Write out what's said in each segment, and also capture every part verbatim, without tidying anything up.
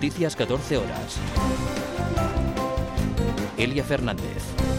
Noticias catorce horas. Elia Fernández.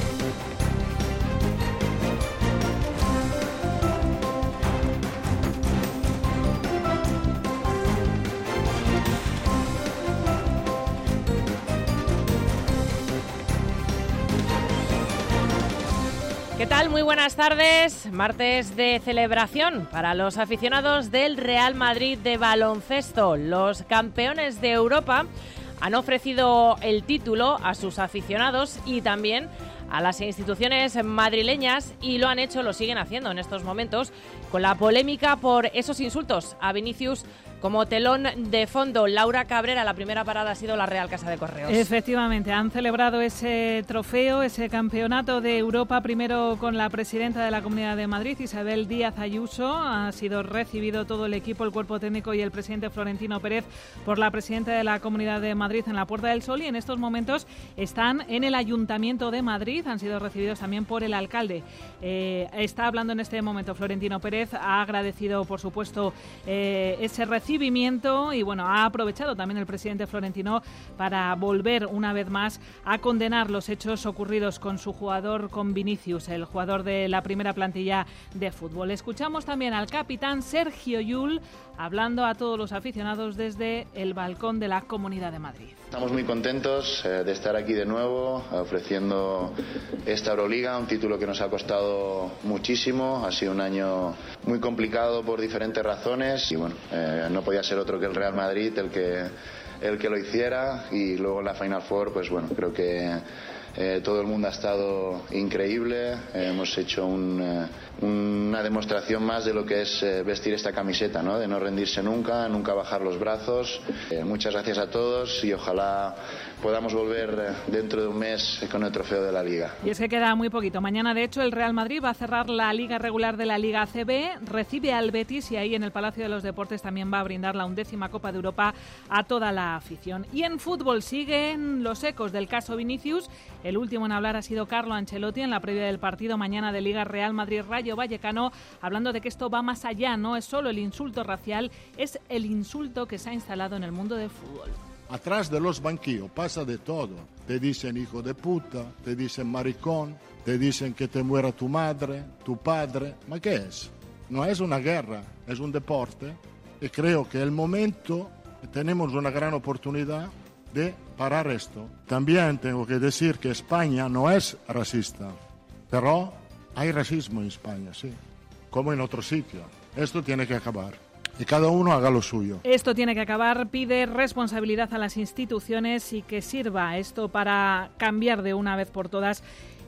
¿Qué tal? Muy buenas tardes. Martes de celebración para los aficionados del Real Madrid de baloncesto. Los campeones de Europa han ofrecido el título a sus aficionados y también a las instituciones madrileñas, y lo han hecho, lo siguen haciendo en estos momentos, con la polémica por esos insultos a Vinicius como telón de fondo. Laura Cabrera, la primera parada ha sido la Real Casa de Correos. Efectivamente, han celebrado ese trofeo, ese campeonato de Europa, primero con la presidenta de la Comunidad de Madrid, Isabel Díaz Ayuso. Ha sido recibido todo el equipo, el cuerpo técnico y el presidente Florentino Pérez por la presidenta de la Comunidad de Madrid en la Puerta del Sol, y en estos momentos están en el Ayuntamiento de Madrid. Han sido recibidos también por el alcalde. Eh, está hablando en este momento Florentino Pérez, ha agradecido, por supuesto, eh, ese recibimiento y bueno, ha aprovechado también el presidente Florentino para volver una vez más a condenar los hechos ocurridos con su jugador, con Vinicius, el jugador de la primera plantilla de fútbol. Escuchamos también al capitán Sergio Llull hablando a todos los aficionados desde el balcón de la Comunidad de Madrid. Estamos muy contentos eh, de estar aquí de nuevo ofreciendo esta Euroliga, un título que nos ha costado muchísimo. Ha sido un año muy complicado por diferentes razones y bueno, eh, no podía ser otro que el Real Madrid el que, el que lo hiciera, y luego en la Final Four, pues bueno, creo que eh, todo el mundo ha estado increíble. Eh, hemos hecho un, eh, una demostración más de lo que es eh, vestir esta camiseta, ¿no? De no rendirse nunca, nunca bajar los brazos. Eh, muchas gracias a todos y ojalá podamos volver dentro de un mes con el trofeo de la Liga. Y es que queda muy poquito. Mañana, de hecho, el Real Madrid va a cerrar la liga regular de la Liga A C B, recibe al Betis y ahí en el Palacio de los Deportes también va a brindar la undécima Copa de Europa a toda la afición. Y en fútbol siguen los ecos del caso Vinicius. El último en hablar ha sido Carlo Ancelotti en la previa del partido mañana de Liga Real Madrid-Rayo Vallecano, hablando de que esto va más allá, no es solo el insulto racial, es el insulto que se ha instalado en el mundo del fútbol. Atrás de los banquillos pasa de todo. Te dicen hijo de puta, te dicen maricón, te dicen que te muera tu madre, tu padre. ¿Ma qué es? No es una guerra, es un deporte. Y creo que el momento, tenemos una gran oportunidad de parar esto. También tengo que decir que España no es racista, pero hay racismo en España, sí, como en otro sitio. Esto tiene que acabar. Y cada uno haga lo suyo. Esto tiene que acabar, pide responsabilidad a las instituciones y que sirva esto para cambiar de una vez por todas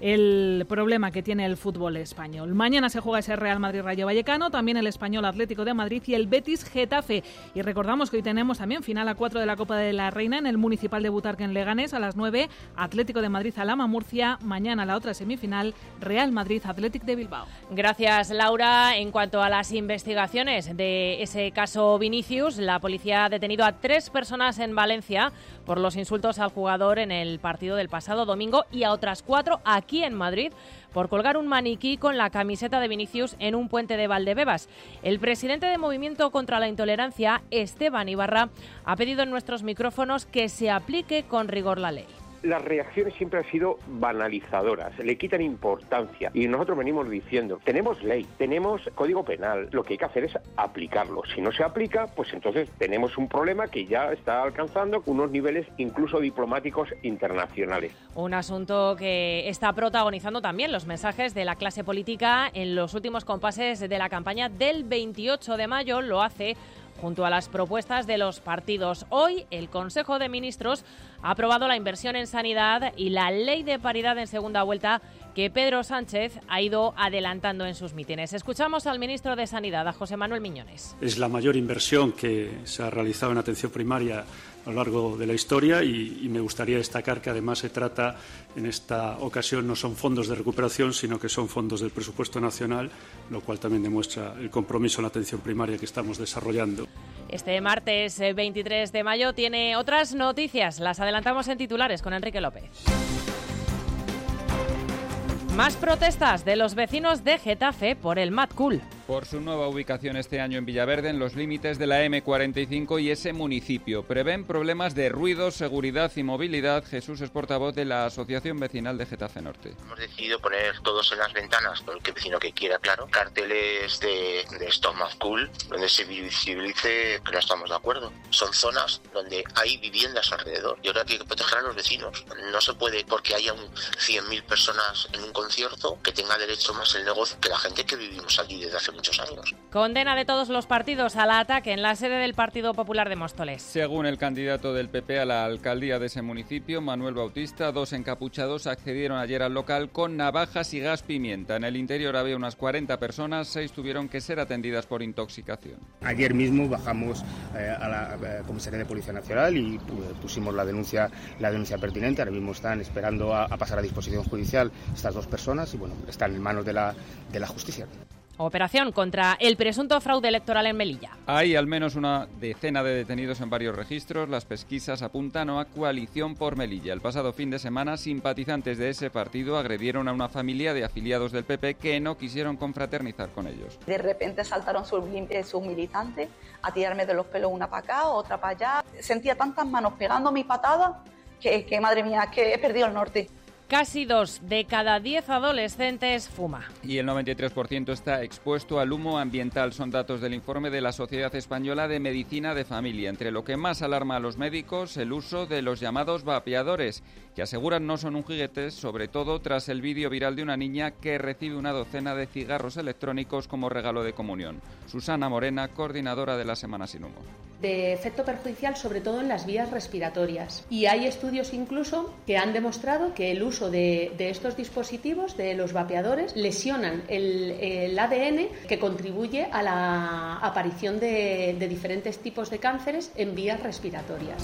el problema que tiene el fútbol español. Mañana se juega ese Real Madrid-Rayo Vallecano, también el Español Atlético de Madrid y el Betis-Getafe. Y recordamos que hoy tenemos también final a cuatro de la Copa de la Reina en el Municipal de Butarque en Leganés a las nueve, Atlético de Madrid-Alhama Murcia. Mañana la otra semifinal, Real Madrid-Athletic de Bilbao. Gracias, Laura. En cuanto a las investigaciones de ese caso Vinicius, la policía ha detenido a tres personas en Valencia por los insultos al jugador en el partido del pasado domingo y a otras cuatro aquí aquí en Madrid por colgar un maniquí con la camiseta de Vinicius en un puente de Valdebebas. El presidente de Movimiento contra la Intolerancia, Esteban Ibarra, ha pedido en nuestros micrófonos que se aplique con rigor la ley. Las reacciones siempre han sido banalizadoras, le quitan importancia y nosotros venimos diciendo, tenemos ley, tenemos código penal, lo que hay que hacer es aplicarlo. Si no se aplica, pues entonces tenemos un problema que ya está alcanzando unos niveles incluso diplomáticos internacionales. Un asunto que está protagonizando también los mensajes de la clase política en los últimos compases de la campaña del veintiocho de mayo, lo hace junto a las propuestas de los partidos. Hoy el Consejo de Ministros ha aprobado la inversión en sanidad y la ley de paridad en segunda vuelta que Pedro Sánchez ha ido adelantando en sus mítines. Escuchamos al ministro de Sanidad, a José Manuel Miñones. Es la mayor inversión que se ha realizado en atención primaria a lo largo de la historia y, y me gustaría destacar que además se trata, en esta ocasión no son fondos de recuperación, sino que son fondos del presupuesto nacional, lo cual también demuestra el compromiso en la atención primaria que estamos desarrollando. Este martes veintitrés de mayo tiene otras noticias, las adelantamos en titulares con Enrique López. Más protestas de los vecinos de Getafe por el Mad Cool. por su nueva ubicación este año en Villaverde, en los límites de la eme cuarenta y cinco y ese municipio. Prevén problemas de ruido, seguridad y movilidad. Jesús es portavoz de la Asociación Vecinal de Getafe Norte. Hemos decidido poner todos en las ventanas, por el que vecino que quiera, claro, carteles de, de Stop Mad Cool, donde se visibilice que no estamos de acuerdo. Son zonas donde hay viviendas alrededor y ahora hay que proteger a los vecinos. No se puede, porque haya un cien mil personas en un concierto, que tenga derecho más el negocio que la gente que vivimos allí desde hace muchos años. Condena de todos los partidos al ataque en la sede del Partido Popular de Móstoles. Según el candidato del P P a la alcaldía de ese municipio, Manuel Bautista, dos encapuchados accedieron ayer al local con navajas y gas pimienta. En el interior había unas cuarenta personas, seis tuvieron que ser atendidas por intoxicación. Ayer mismo bajamos eh, a la eh, Comisaría de Policía Nacional y eh, pusimos la denuncia, la denuncia pertinente. Ahora mismo están esperando a, a pasar a disposición judicial estas dos personas y bueno, están en manos de la, de la justicia. Operación contra el presunto fraude electoral en Melilla. Hay al menos una decena de detenidos en varios registros. Las pesquisas apuntan a Coalición por Melilla. El pasado fin de semana, simpatizantes de ese partido agredieron a una familia de afiliados del P P que no quisieron confraternizar con ellos. De repente saltaron sus, sus militantes a tirarme de los pelos una para acá, otra para allá. Sentía tantas manos pegando mi patada que, que madre mía, que he perdido el norte. Casi dos de cada diez adolescentes fuma. Y el noventa y tres por ciento está expuesto al humo ambiental. Son datos del informe de la Sociedad Española de Medicina de Familia. Entre lo que más alarma a los médicos, el uso de los llamados vapeadores, que aseguran no son un juguete, sobre todo tras el vídeo viral de una niña que recibe una docena de cigarros electrónicos como regalo de comunión. Susana Morena, coordinadora de la Semana Sin Humo. De efecto perjudicial sobre todo en las vías respiratorias. Y hay estudios incluso que han demostrado que el uso de, de estos dispositivos, de los vapeadores, lesionan el, el A D N que contribuye a la aparición de, de diferentes tipos de cánceres en vías respiratorias.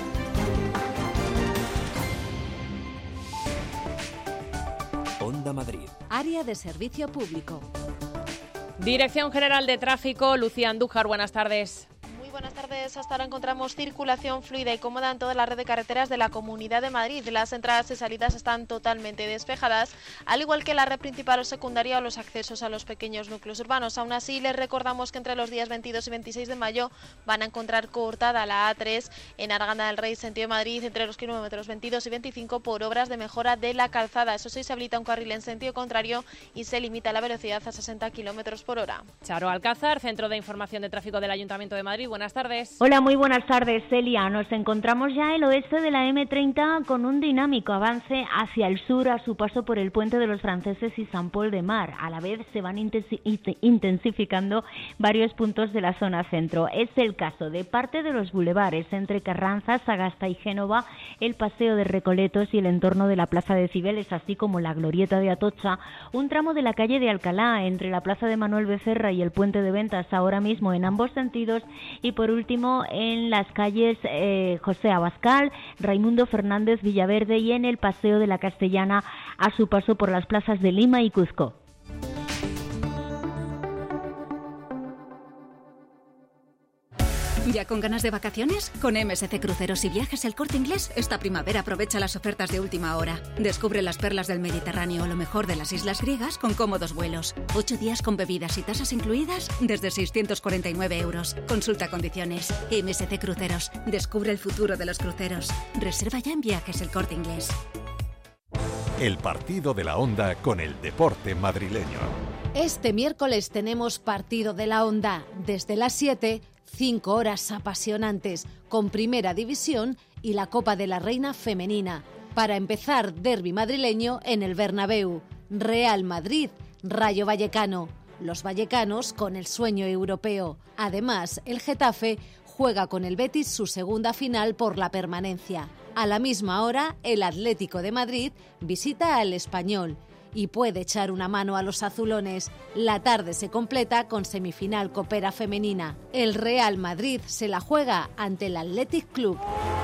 Onda Madrid. Área de servicio público. Dirección General de Tráfico, Lucía Andújar, buenas tardes. Buenas tardes. Hasta ahora encontramos circulación fluida y cómoda en toda la red de carreteras de la Comunidad de Madrid. Las entradas y salidas están totalmente despejadas, al igual que la red principal o secundaria o los accesos a los pequeños núcleos urbanos. Aún así, les recordamos que entre los días veintidós y veintiséis de mayo van a encontrar cortada la A tres en Arganda del Rey, sentido Madrid, entre los kilómetros veintidós y veinticinco por obras de mejora de la calzada. Eso sí, se habilita un carril en sentido contrario y se limita la velocidad a sesenta kilómetros por hora. Charo Alcázar, Centro de Información de Tráfico del Ayuntamiento de Madrid. Buenas tardes. Hola, muy buenas tardes, Celia. Nos encontramos ya al oeste de la eme treinta con un dinámico avance hacia el sur a su paso por el Puente de los Franceses y San Pol de Mar. A la vez se van intensificando varios puntos de la zona centro. Es el caso de parte de los bulevares entre Carranza, Sagasta y Génova, el Paseo de Recoletos y el entorno de la Plaza de Cibeles, así como la Glorieta de Atocha, un tramo de la calle de Alcalá entre la Plaza de Manuel Becerra y el Puente de Ventas, ahora mismo en ambos sentidos, y por último en las calles eh, José Abascal, Raimundo Fernández Villaverde y en el Paseo de la Castellana a su paso por las plazas de Lima y Cuzco. ¿Ya con ganas de vacaciones? Con eme ese ce Cruceros y Viajes El Corte Inglés, esta primavera aprovecha las ofertas de última hora. Descubre las perlas del Mediterráneo o lo mejor de las islas griegas con cómodos vuelos. Ocho días con bebidas y tasas incluidas desde seiscientos cuarenta y nueve euros. Consulta condiciones. eme ese ce Cruceros. Descubre el futuro de los cruceros. Reserva ya en Viajes El Corte Inglés. El partido de la Onda con el deporte madrileño. Este miércoles tenemos partido de la Onda. Desde las siete... Cinco horas apasionantes con Primera División y la Copa de la Reina Femenina. Para empezar, derbi madrileño en el Bernabéu. Real Madrid, Rayo Vallecano. Los vallecanos con el sueño europeo. Además, el Getafe juega con el Betis su segunda final por la permanencia. A la misma hora, el Atlético de Madrid visita al Español y puede echar una mano a los azulones. La tarde se completa con semifinal copera femenina. El Real Madrid se la juega ante el Athletic Club.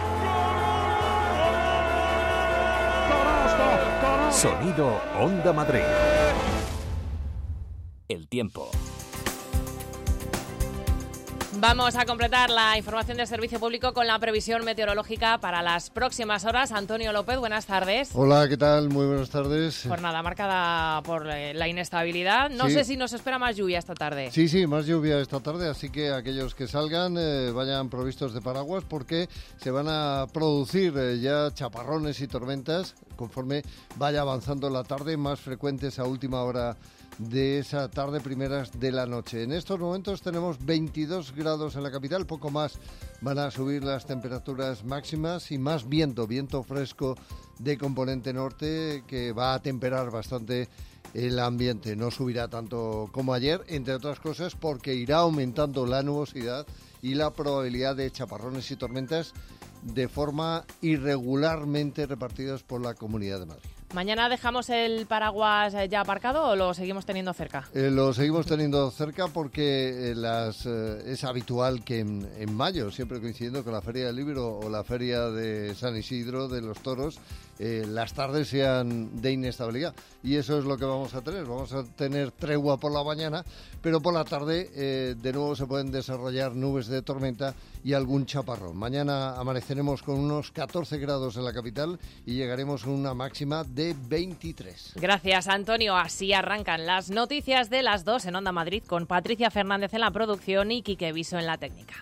Sonido Onda Madrid. El tiempo. Vamos a completar la información del servicio público con la previsión meteorológica para las próximas horas. Antonio López, buenas tardes. Hola, ¿qué tal? Muy buenas tardes. Jornada marcada por la inestabilidad. No sí. sé si nos espera más lluvia esta tarde. Sí, sí, más lluvia esta tarde, así que aquellos que salgan eh, vayan provistos de paraguas porque se van a producir eh, ya chaparrones y tormentas conforme vaya avanzando la tarde, más frecuentes a última hora de esa tarde, primeras de la noche. En estos momentos tenemos veintidós grados en la capital, poco más van a subir las temperaturas máximas y más viento, viento fresco de componente norte que va a temperar bastante el ambiente. No subirá tanto como ayer, entre otras cosas porque irá aumentando la nubosidad y la probabilidad de chaparrones y tormentas de forma irregularmente repartidos por la Comunidad de Madrid. ¿Mañana dejamos el paraguas ya aparcado o lo seguimos teniendo cerca? Eh, lo seguimos teniendo cerca porque eh, las, eh, es habitual que en, en mayo, siempre coincidiendo con la Feria del Libro o la Feria de San Isidro de los Toros, eh, las tardes sean de inestabilidad. Y eso es lo que vamos a tener. Vamos a tener tregua por la mañana, pero por la tarde eh, de nuevo se pueden desarrollar nubes de tormenta y algún chaparrón. Mañana amaneceremos con unos catorce grados en la capital y llegaremos a una máxima de veintitrés. Gracias, Antonio. Así arrancan las noticias de las dos en Onda Madrid con Patricia Fernández en la producción y Quique Viso en la técnica.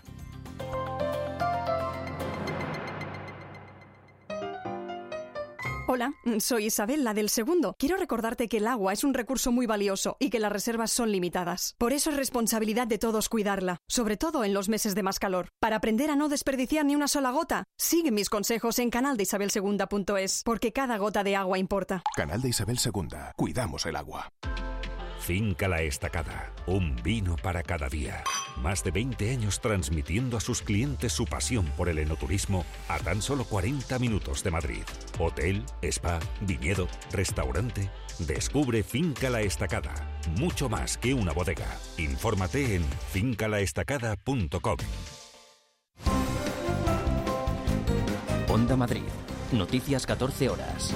Hola, soy Isabel, la del segundo. Quiero recordarte que el agua es un recurso muy valioso y que las reservas son limitadas. Por eso es responsabilidad de todos cuidarla, sobre todo en los meses de más calor. Para aprender a no desperdiciar ni una sola gota, sigue mis consejos en canal de isabel segunda punto es, porque cada gota de agua importa. Canal de Isabel segunda. Cuidamos el agua. Finca La Estacada, un vino para cada día. Más de veinte años transmitiendo a sus clientes su pasión por el enoturismo a tan solo cuarenta minutos de Madrid. Hotel, spa, viñedo, restaurante. Descubre Finca La Estacada, mucho más que una bodega. Infórmate en finca la estacada punto com. Onda Madrid, noticias catorce horas.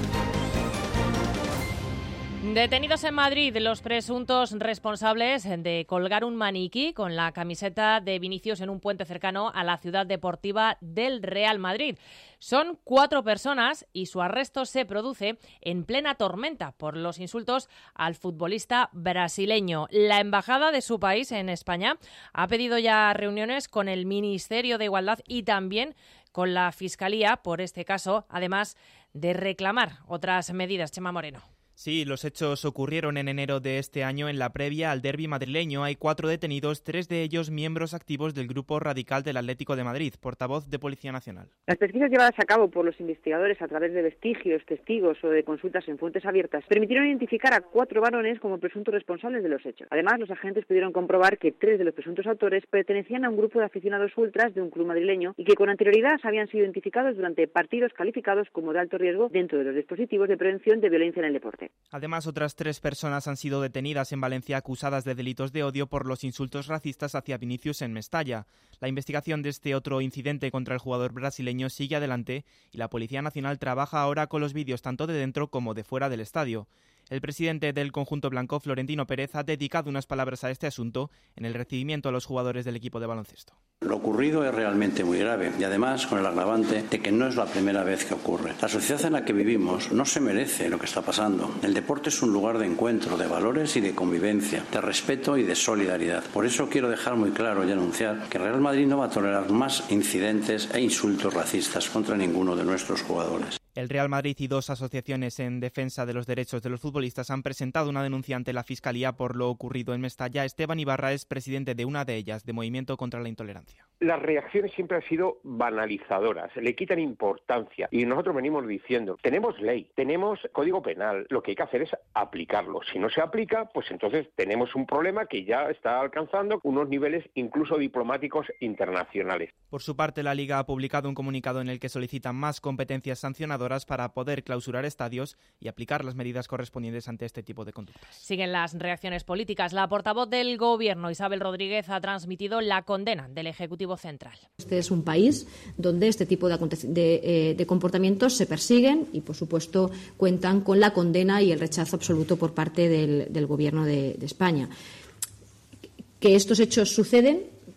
Detenidos en Madrid los presuntos responsables de colgar un maniquí con la camiseta de Vinicius en un puente cercano a la ciudad deportiva del Real Madrid. Son cuatro personas y su arresto se produce en plena tormenta por los insultos al futbolista brasileño. La embajada de su país en España ha pedido ya reuniones con el Ministerio de Igualdad y también con la Fiscalía por este caso, además de reclamar otras medidas. Chema Moreno. Sí, los hechos ocurrieron en enero de este año en la previa al derbi madrileño. Hay cuatro detenidos, tres de ellos miembros activos del Grupo Radical del Atlético de Madrid, portavoz de Policía Nacional. Las pesquisas llevadas a cabo por los investigadores a través de vestigios, testigos o de consultas en fuentes abiertas permitieron identificar a cuatro varones como presuntos responsables de los hechos. Además, los agentes pudieron comprobar que tres de los presuntos autores pertenecían a un grupo de aficionados ultras de un club madrileño y que con anterioridad habían sido identificados durante partidos calificados como de alto riesgo dentro de los dispositivos de prevención de violencia en el deporte. Además, otras tres personas han sido detenidas en Valencia acusadas de delitos de odio por los insultos racistas hacia Vinicius en Mestalla. La investigación de este otro incidente contra el jugador brasileño sigue adelante y la Policía Nacional trabaja ahora con los vídeos tanto de dentro como de fuera del estadio. El presidente del conjunto blanco, Florentino Pérez, ha dedicado unas palabras a este asunto en el recibimiento a los jugadores del equipo de baloncesto. Lo ocurrido es realmente muy grave y además con el agravante de que no es la primera vez que ocurre. La sociedad en la que vivimos no se merece lo que está pasando. El deporte es un lugar de encuentro, de valores y de convivencia, de respeto y de solidaridad. Por eso quiero dejar muy claro y anunciar que Real Madrid no va a tolerar más incidentes e insultos racistas contra ninguno de nuestros jugadores. El Real Madrid y dos asociaciones en defensa de los derechos de los futbolistas han presentado una denuncia ante la Fiscalía por lo ocurrido en Mestalla. Esteban Ibarra es presidente de una de ellas, de Movimiento contra la Intolerancia. Las reacciones siempre han sido banalizadoras, le quitan importancia y nosotros venimos diciendo, tenemos ley, tenemos código penal, lo que hay que hacer es aplicarlo. Si no se aplica, pues entonces tenemos un problema que ya está alcanzando unos niveles incluso diplomáticos internacionales. Por su parte, la Liga ha publicado un comunicado en el que solicitan más competencias sancionadoras para poder clausurar estadios y aplicar las medidas correspondientes ante este tipo de conductas. Siguen las reacciones políticas. La portavoz del Gobierno, Isabel Rodríguez, ha transmitido la condena del Ejecutivo Central. Este es un país donde este tipo de, de, eh, de comportamientos se persiguen y, por supuesto, cuentan con la condena y el rechazo absoluto por parte del, del Gobierno de, de España. Que estos hechos suceden,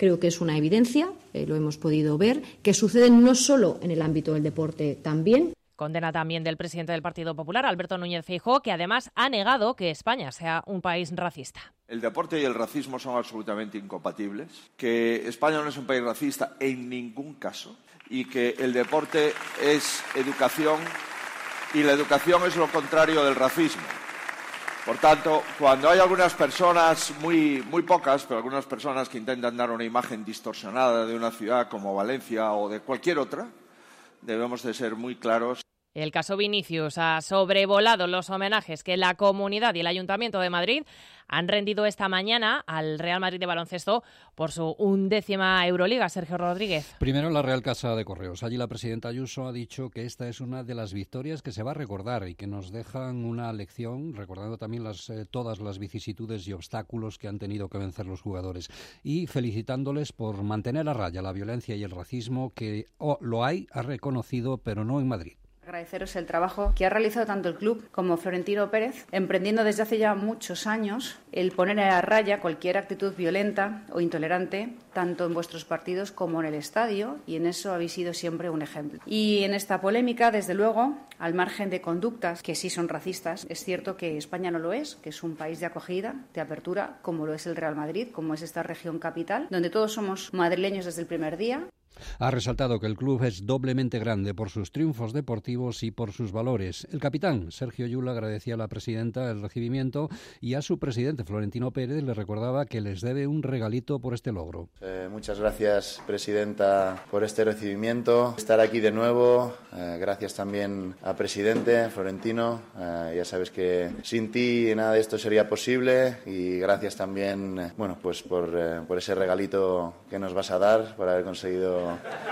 creo que es una evidencia, eh, lo hemos podido ver, que suceden no solo en el ámbito del deporte, también. Condena también del presidente del Partido Popular, Alberto Núñez Feijóo, que además ha negado que España sea un país racista. El deporte y el racismo son absolutamente incompatibles, que España no es un país racista en ningún caso y que el deporte es educación y la educación es lo contrario del racismo. Por tanto, cuando hay algunas personas, muy, muy pocas, pero algunas personas que intentan dar una imagen distorsionada de una ciudad como Valencia o de cualquier otra, debemos de ser muy claros. El caso Vinicius ha sobrevolado los homenajes que la Comunidad y el Ayuntamiento de Madrid han rendido esta mañana al Real Madrid de baloncesto por su undécima Euroliga. Sergio Rodríguez. Primero en la Real Casa de Correos. Allí la presidenta Ayuso ha dicho que esta es una de las victorias que se va a recordar y que nos dejan una lección, recordando también las, eh, todas las vicisitudes y obstáculos que han tenido que vencer los jugadores y felicitándoles por mantener a raya la violencia y el racismo que oh, lo hay, ha reconocido, pero no en Madrid. Agradeceros el trabajo que ha realizado tanto el club como Florentino Pérez, emprendiendo desde hace ya muchos años el poner a raya cualquier actitud violenta o intolerante, tanto en vuestros partidos como en el estadio, y en eso habéis sido siempre un ejemplo. Y en esta polémica, desde luego, al margen de conductas que sí son racistas, es cierto que España no lo es, que es un país de acogida, de apertura, como lo es el Real Madrid, como es esta región capital, donde todos somos madrileños desde el primer día. Ha resaltado que el club es doblemente grande por sus triunfos deportivos y por sus valores. El capitán, Sergio Llull, agradecía a la presidenta el recibimiento y a su presidente, Florentino Pérez, le recordaba que les debe un regalito por este logro. Eh, muchas gracias, presidenta, por este recibimiento. Estar aquí de nuevo. Eh, gracias también al presidente, Florentino. Eh, ya sabes que sin ti nada de esto sería posible. Y gracias también, bueno, pues por, eh, por ese regalito que nos vas a dar, por haber conseguido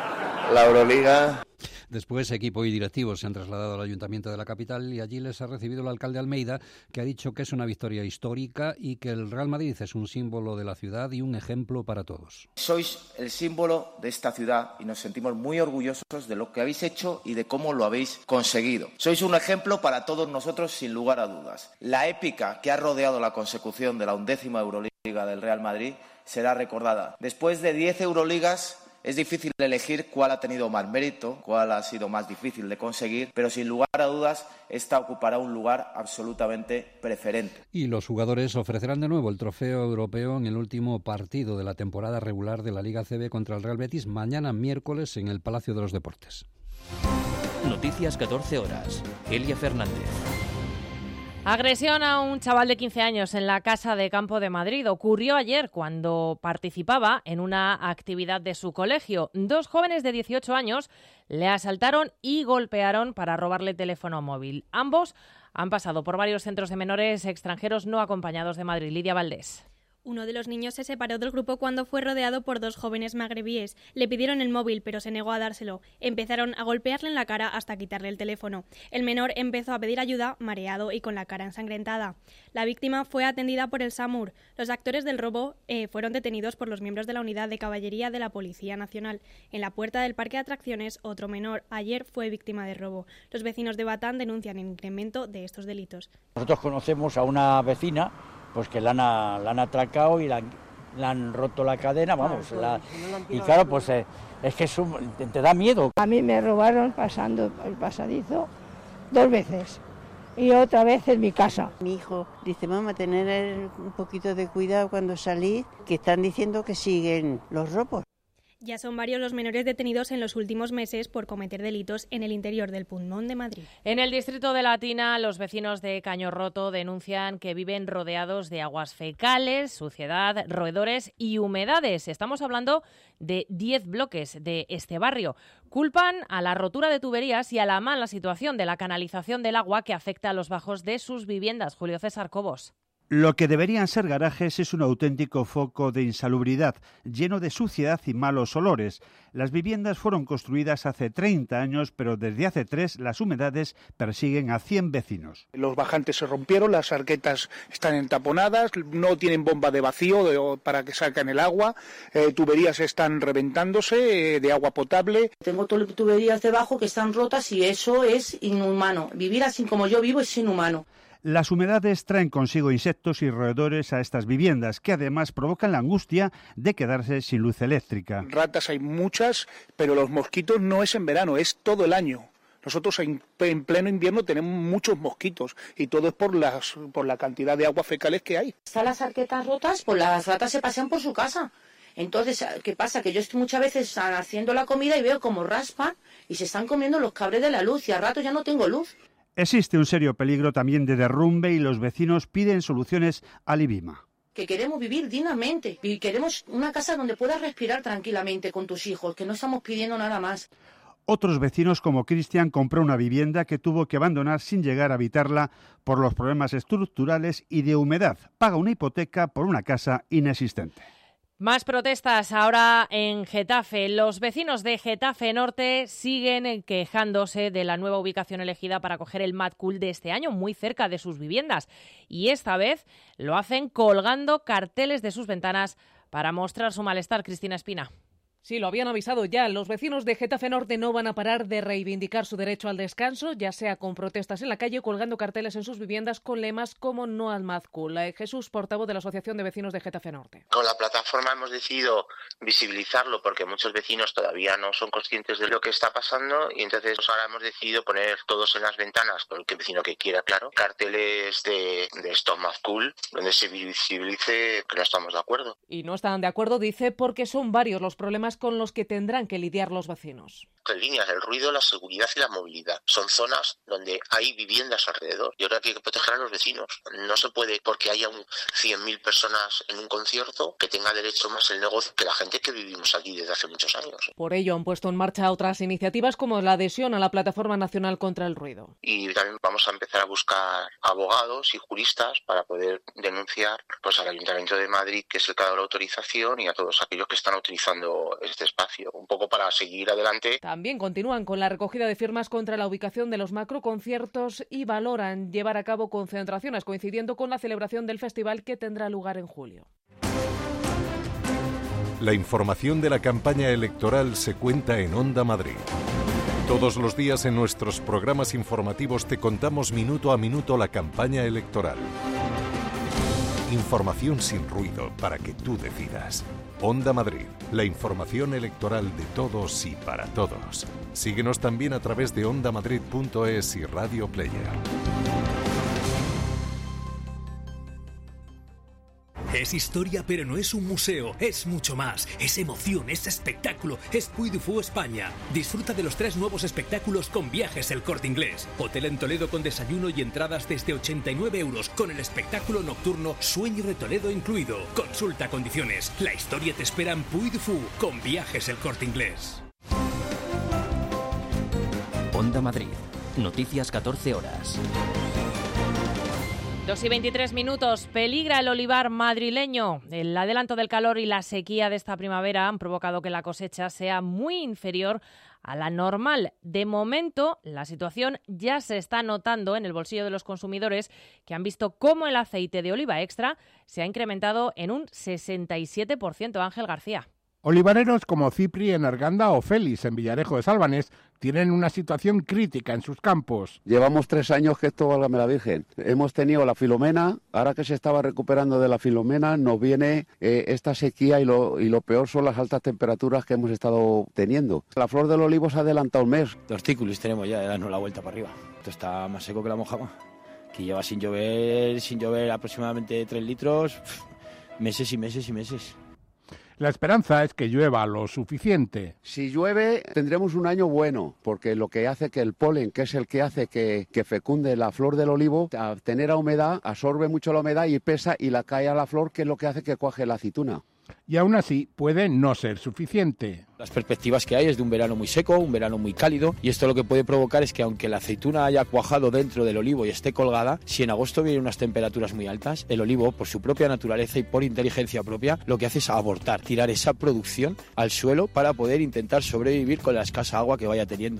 la Euroliga. Después, equipo y directivos se han trasladado al Ayuntamiento de la capital y allí les ha recibido el alcalde Almeida, que ha dicho que es una victoria histórica y que el Real Madrid es un símbolo de la ciudad y un ejemplo para todos. Sois el símbolo de esta ciudad y nos sentimos muy orgullosos de lo que habéis hecho y de cómo lo habéis conseguido. Sois un ejemplo para todos nosotros, sin lugar a dudas. La épica que ha rodeado la consecución de la undécima Euroliga del Real Madrid será recordada. Después de diez Euroligas, es difícil elegir cuál ha tenido más mérito, cuál ha sido más difícil de conseguir, pero sin lugar a dudas, esta ocupará un lugar absolutamente preferente. Y los jugadores ofrecerán de nuevo el trofeo europeo en el último partido de la temporada regular de la Liga C B contra el Real Betis, mañana miércoles en el Palacio de los Deportes. Noticias catorce horas. Elia Fernández. Agresión a un chaval de quince años en la Casa de Campo de Madrid ocurrió ayer cuando participaba en una actividad de su colegio. Dos jóvenes de dieciocho años le asaltaron y golpearon para robarle teléfono móvil. Ambos han pasado por varios centros de menores extranjeros no acompañados de Madrid. Lidia Valdés. Uno de los niños se separó del grupo cuando fue rodeado por dos jóvenes magrebíes. Le pidieron el móvil, pero se negó a dárselo. Empezaron a golpearle en la cara hasta quitarle el teléfono. El menor empezó a pedir ayuda, mareado y con la cara ensangrentada. La víctima fue atendida por el SAMUR. Los actores del robo eh, fueron detenidos por los miembros de la Unidad de Caballería de la Policía Nacional. En la puerta del parque de atracciones, otro menor ayer fue víctima de robo. Los vecinos de Batán denuncian el incremento de estos delitos. Nosotros conocemos a una vecina pues que la han, la han atracado y la han, la han roto la cadena, vamos, la, y claro, pues eh, es que es un, te, te da miedo. A mí me robaron pasando el pasadizo dos veces y otra vez en mi casa. Mi hijo dice, mamá, tener un poquito de cuidado cuando salís, que están diciendo que siguen los robos. Ya son varios los menores detenidos en los últimos meses por cometer delitos en el interior del Puigdemont de Madrid. En el distrito de Latina, los vecinos de Caño Roto denuncian que viven rodeados de aguas fecales, suciedad, roedores y humedades. Estamos hablando de diez bloques de este barrio. Culpan a la rotura de tuberías y a la mala situación de la canalización del agua que afecta a los bajos de sus viviendas. Julio César Cobos. Lo que deberían ser garajes es un auténtico foco de insalubridad, lleno de suciedad y malos olores. Las viviendas fueron construidas hace treinta años, pero desde hace tres las humedades persiguen a cien vecinos. Los bajantes se rompieron, las arquetas están entaponadas, no tienen bomba de vacío de, para que saquen el agua, eh, tuberías están reventándose eh, de agua potable. Tengo tuberías debajo que están rotas y eso es inhumano. Vivir así como yo vivo es inhumano. Las humedades traen consigo insectos y roedores a estas viviendas, que además provocan la angustia de quedarse sin luz eléctrica. Ratas hay muchas, pero los mosquitos no es en verano, es todo el año. Nosotros en, en pleno invierno tenemos muchos mosquitos y todo es por las por la cantidad de aguas fecales que hay. Están las arquetas rotas, pues las ratas se pasean por su casa. Entonces, ¿qué pasa? Que yo estoy muchas veces haciendo la comida y veo como raspan y se están comiendo los cables de la luz y al rato ya no tengo luz. Existe un serio peligro también de derrumbe y los vecinos piden soluciones al IBIMA. Que queremos vivir dignamente y queremos una casa donde puedas respirar tranquilamente con tus hijos, que no estamos pidiendo nada más. Otros vecinos como Cristian compró una vivienda que tuvo que abandonar sin llegar a habitarla por los problemas estructurales y de humedad. Paga una hipoteca por una casa inexistente. Más protestas ahora en Getafe. Los vecinos de Getafe Norte siguen quejándose de la nueva ubicación elegida para acoger el Mad Cool de este año, muy cerca de sus viviendas. Y esta vez lo hacen colgando carteles de sus ventanas para mostrar su malestar. Cristina Espina. Sí, lo habían avisado ya. Los vecinos de Getafe Norte no van a parar de reivindicar su derecho al descanso, ya sea con protestas en la calle o colgando carteles en sus viviendas con lemas como no al Mad Cool. Jesús, portavoz de la Asociación de Vecinos de Getafe Norte. Con la plataforma hemos decidido visibilizarlo porque muchos vecinos todavía no son conscientes de lo que está pasando y entonces ahora hemos decidido poner todos en las ventanas, con el vecino que quiera, claro, carteles de, de Stop Mad Cool, donde se visibilice que no estamos de acuerdo. Y no están de acuerdo, dice, porque son varios los problemas con los que tendrán que lidiar los vecinos. En líneas, el ruido, la seguridad y la movilidad. Son zonas donde hay viviendas alrededor y ahora hay que proteger a los vecinos. No se puede, porque haya un cien mil personas en un concierto, que tenga derecho más el negocio que la gente que vivimos aquí desde hace muchos años. Por ello han puesto en marcha otras iniciativas como la adhesión a la Plataforma Nacional contra el Ruido. Y también vamos a empezar a buscar abogados y juristas para poder denunciar pues, al Ayuntamiento de Madrid, que es el que ha dado la autorización, y a todos aquellos que están utilizando este espacio, un poco para seguir adelante. También continúan con la recogida de firmas contra la ubicación de los macroconciertos y valoran llevar a cabo concentraciones coincidiendo con la celebración del festival que tendrá lugar en julio. La información de la campaña electoral se cuenta en Onda Madrid. Todos los días en nuestros programas informativos te contamos minuto a minuto la campaña electoral. Información sin ruido para que tú decidas. Onda Madrid, la información electoral de todos y para todos. Síguenos también a través de onda madrid punto es y Radio Player. Es historia, pero no es un museo, es mucho más. Es emoción, es espectáculo, es Puy du Fou España. Disfruta de los tres nuevos espectáculos con Viajes El Corte Inglés. Hotel en Toledo con desayuno y entradas desde ochenta y nueve euros, con el espectáculo nocturno Sueño de Toledo incluido. Consulta condiciones. La historia te espera en Puy du Fou con Viajes El Corte Inglés. Onda Madrid. Noticias catorce horas. dos y veintitrés minutos. Peligra el olivar madrileño. El adelanto del calor y la sequía de esta primavera han provocado que la cosecha sea muy inferior a la normal. De momento, la situación ya se está notando en el bolsillo de los consumidores, que han visto cómo el aceite de oliva extra se ha incrementado en un sesenta y siete por ciento. Ángel García. Olivareros como Cipri en Arganda o Félix en Villarejo de Salvanés tienen una situación crítica en sus campos. Llevamos tres años que esto, válgame la Virgen. Hemos tenido la Filomena, ahora que se estaba recuperando de la Filomena, nos viene eh, esta sequía y lo, y lo peor son las altas temperaturas que hemos estado teniendo. La flor del olivo se ha adelantado un mes. Los cículos tenemos ya, dando la vuelta para arriba. Esto está más seco que la mojama, que lleva sin llover, sin llover aproximadamente tres litros, pff, meses y meses y meses. La esperanza es que llueva lo suficiente. Si llueve tendremos un año bueno, porque lo que hace que el polen, que es el que hace que, que fecunde la flor del olivo, al tener a humedad, absorbe mucho la humedad y pesa y la cae a la flor, que es lo que hace que cuaje la aceituna. Y aún así puede no ser suficiente. Las perspectivas que hay es de un verano muy seco, un verano muy cálido, y esto lo que puede provocar es que aunque la aceituna haya cuajado dentro del olivo y esté colgada, si en agosto vienen unas temperaturas muy altas, el olivo, por su propia naturaleza y por inteligencia propia, lo que hace es abortar, tirar esa producción al suelo para poder intentar sobrevivir con la escasa agua que vaya teniendo.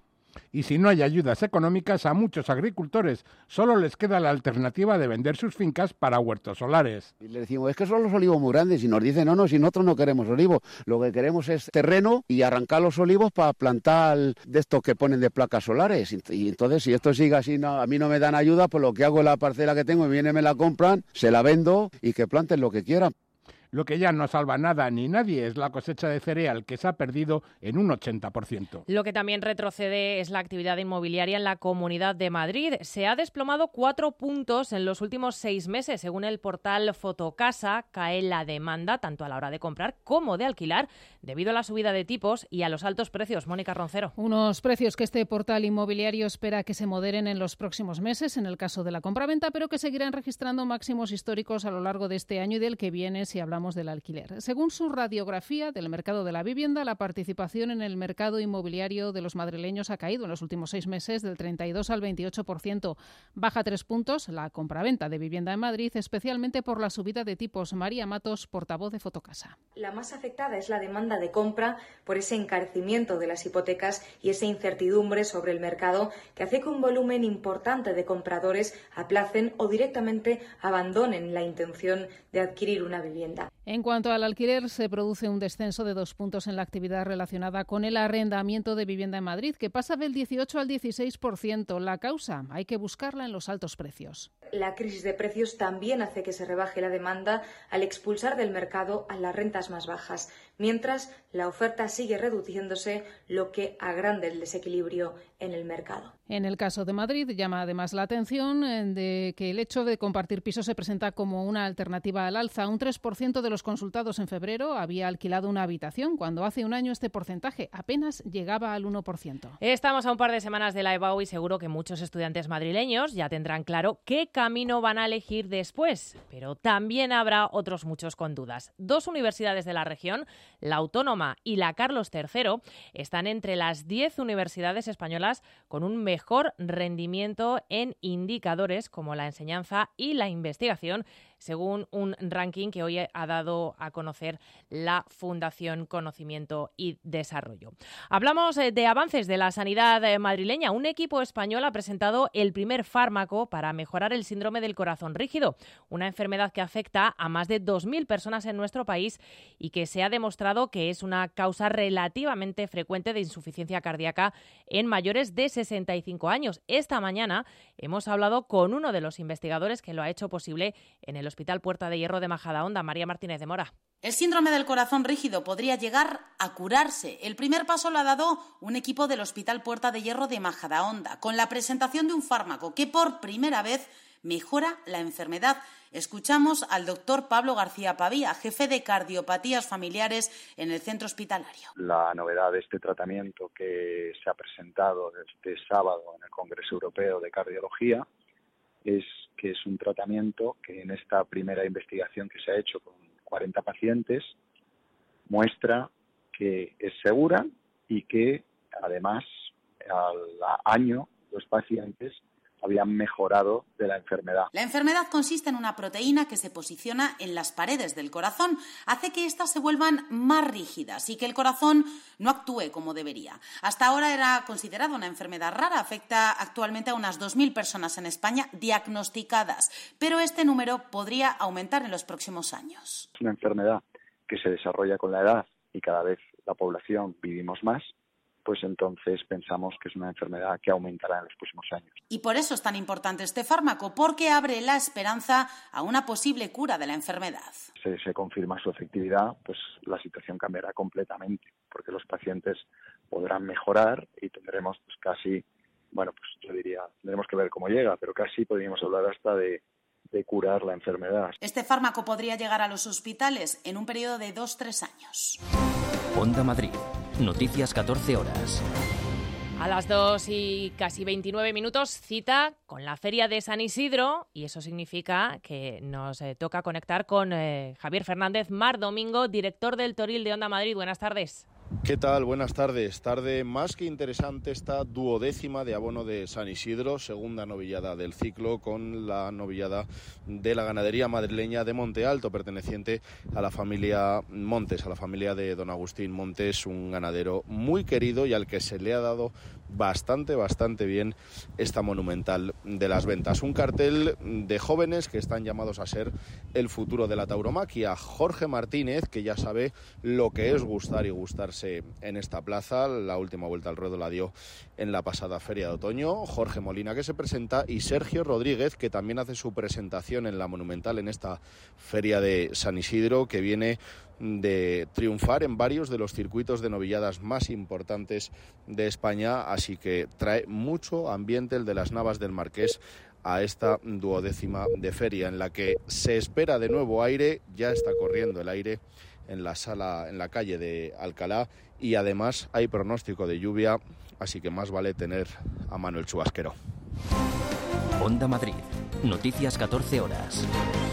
y si no hay ayudas económicas, a muchos agricultores solo les queda la alternativa de vender sus fincas para huertos solares. Y le decimos, es que son los olivos muy grandes, y nos dicen, no, no, si nosotros no queremos olivos, lo que queremos es terreno y arrancar los olivos para plantar de estos que ponen de placas solares. Y entonces, si esto sigue así, no, a mí no me dan ayuda, pues lo que hago es la parcela que tengo, me viene, me la compran, se la vendo y que planten lo que quieran. Lo que ya no salva nada ni nadie es la cosecha de cereal, que se ha perdido en un ochenta por ciento. Lo que también retrocede es la actividad inmobiliaria en la Comunidad de Madrid. Se ha desplomado cuatro puntos en los últimos seis meses. Según el portal Fotocasa, cae la demanda tanto a la hora de comprar como de alquilar debido a la subida de tipos y a los altos precios. Mónica Roncero. Unos precios que este portal inmobiliario espera que se moderen en los próximos meses en el caso de la compraventa, pero que seguirán registrando máximos históricos a lo largo de este año y del que viene si hablamos del alquiler. Según su radiografía del mercado de la vivienda, la participación en el mercado inmobiliario de los madrileños ha caído en los últimos seis meses del treinta y dos al veintiocho por ciento. Baja tres puntos la compraventa de vivienda en Madrid, especialmente por la subida de tipos. María Matos, portavoz de Fotocasa. La más afectada es la demanda de compra por ese encarecimiento de las hipotecas y esa incertidumbre sobre el mercado que hace que un volumen importante de compradores aplacen o directamente abandonen la intención de adquirir una vivienda. En cuanto al alquiler, se produce un descenso de dos puntos en la actividad relacionada con el arrendamiento de vivienda en Madrid, que pasa del dieciocho al dieciséis por ciento. La causa hay que buscarla en los altos precios. La crisis de precios también hace que se rebaje la demanda al expulsar del mercado a las rentas más bajas, mientras la oferta sigue reduciéndose, lo que agranda el desequilibrio en el mercado. En el caso de Madrid, llama además la atención de que el hecho de compartir pisos se presenta como una alternativa al alza. Un tres por ciento de los consultados en febrero había alquilado una habitación, cuando hace un año este porcentaje apenas llegaba al uno por ciento. Estamos a un par de semanas de la EBAU y seguro que muchos estudiantes madrileños ya tendrán claro qué camino van a elegir después, pero también habrá otros muchos con dudas. Dos universidades de la región, la Autónoma y la Carlos tercero, están entre las diez universidades españolas con un mejor rendimiento en indicadores como la enseñanza y la investigación, según un ranking que hoy ha dado a conocer la Fundación Conocimiento y Desarrollo. Hablamos de avances de la sanidad madrileña. Un equipo español ha presentado el primer fármaco para mejorar el síndrome del corazón rígido, una enfermedad que afecta a más de dos mil personas en nuestro país y que se ha demostrado que es una causa relativamente frecuente de insuficiencia cardíaca en mayores de sesenta y cinco años. Esta mañana hemos hablado con uno de los investigadores que lo ha hecho posible en el Hospital Puerta de Hierro de Majadahonda, María Martínez de Mora. El síndrome del corazón rígido podría llegar a curarse. El primer paso lo ha dado un equipo del Hospital Puerta de Hierro de Majadahonda, con la presentación de un fármaco que por primera vez mejora la enfermedad. Escuchamos al doctor Pablo García Pavía, jefe de cardiopatías familiares en el centro hospitalario. La novedad de este tratamiento que se ha presentado este sábado en el Congreso Europeo de Cardiología es que es un tratamiento que en esta primera investigación que se ha hecho con cuarenta pacientes muestra que es segura y que además al año los pacientes habían mejorado de la enfermedad. La enfermedad consiste en una proteína que se posiciona en las paredes del corazón, hace que éstas se vuelvan más rígidas y que el corazón no actúe como debería. Hasta ahora era considerada una enfermedad rara, afecta actualmente a unas dos mil personas en España diagnosticadas, pero este número podría aumentar en los próximos años. Es una enfermedad que se desarrolla con la edad y cada vez la población vivimos más, pues entonces pensamos que es una enfermedad que aumentará en los próximos años. Y por eso es tan importante este fármaco, porque abre la esperanza a una posible cura de la enfermedad. Si se confirma su efectividad, pues la situación cambiará completamente, porque los pacientes podrán mejorar y tendremos pues casi, bueno, pues yo diría, tendremos que ver cómo llega, pero casi podríamos hablar hasta de, de curar la enfermedad. Este fármaco podría llegar a los hospitales en un periodo de dos a tres años. Onda Madrid. Noticias catorce horas. A las dos y casi veintinueve minutos, cita con la Feria de San Isidro, y eso significa que nos eh, toca conectar con eh, Javier Fernández Mar Domingo, director del Toril de Onda Madrid. Buenas tardes. ¿Qué tal? Buenas tardes. Tarde más que interesante esta duodécima de abono de San Isidro, segunda novillada del ciclo, con la novillada de la ganadería madrileña de Monte Alto, perteneciente a la familia Montes, a la familia de don Agustín Montes, un ganadero muy querido y al que se le ha dado bastante, bastante bien esta monumental de las ventas. Un cartel de jóvenes que están llamados a ser el futuro de la tauromaquia. Jorge Martínez, que ya sabe lo que es gustar y gustarse en esta plaza, la última vuelta al ruedo la dio en la pasada feria de otoño. Jorge Molina, que se presenta, y Sergio Rodríguez, que también hace su presentación en la monumental en esta feria de San Isidro, que viene de triunfar en varios de los circuitos de novilladas más importantes de España, así que trae mucho ambiente el de las Navas del Marqués a esta duodécima de feria, en la que se espera de nuevo aire. Ya está corriendo el aire en la sala, en la calle de Alcalá, y además hay pronóstico de lluvia, así que más vale tener a mano el chubasquero. Onda Madrid, noticias catorce horas.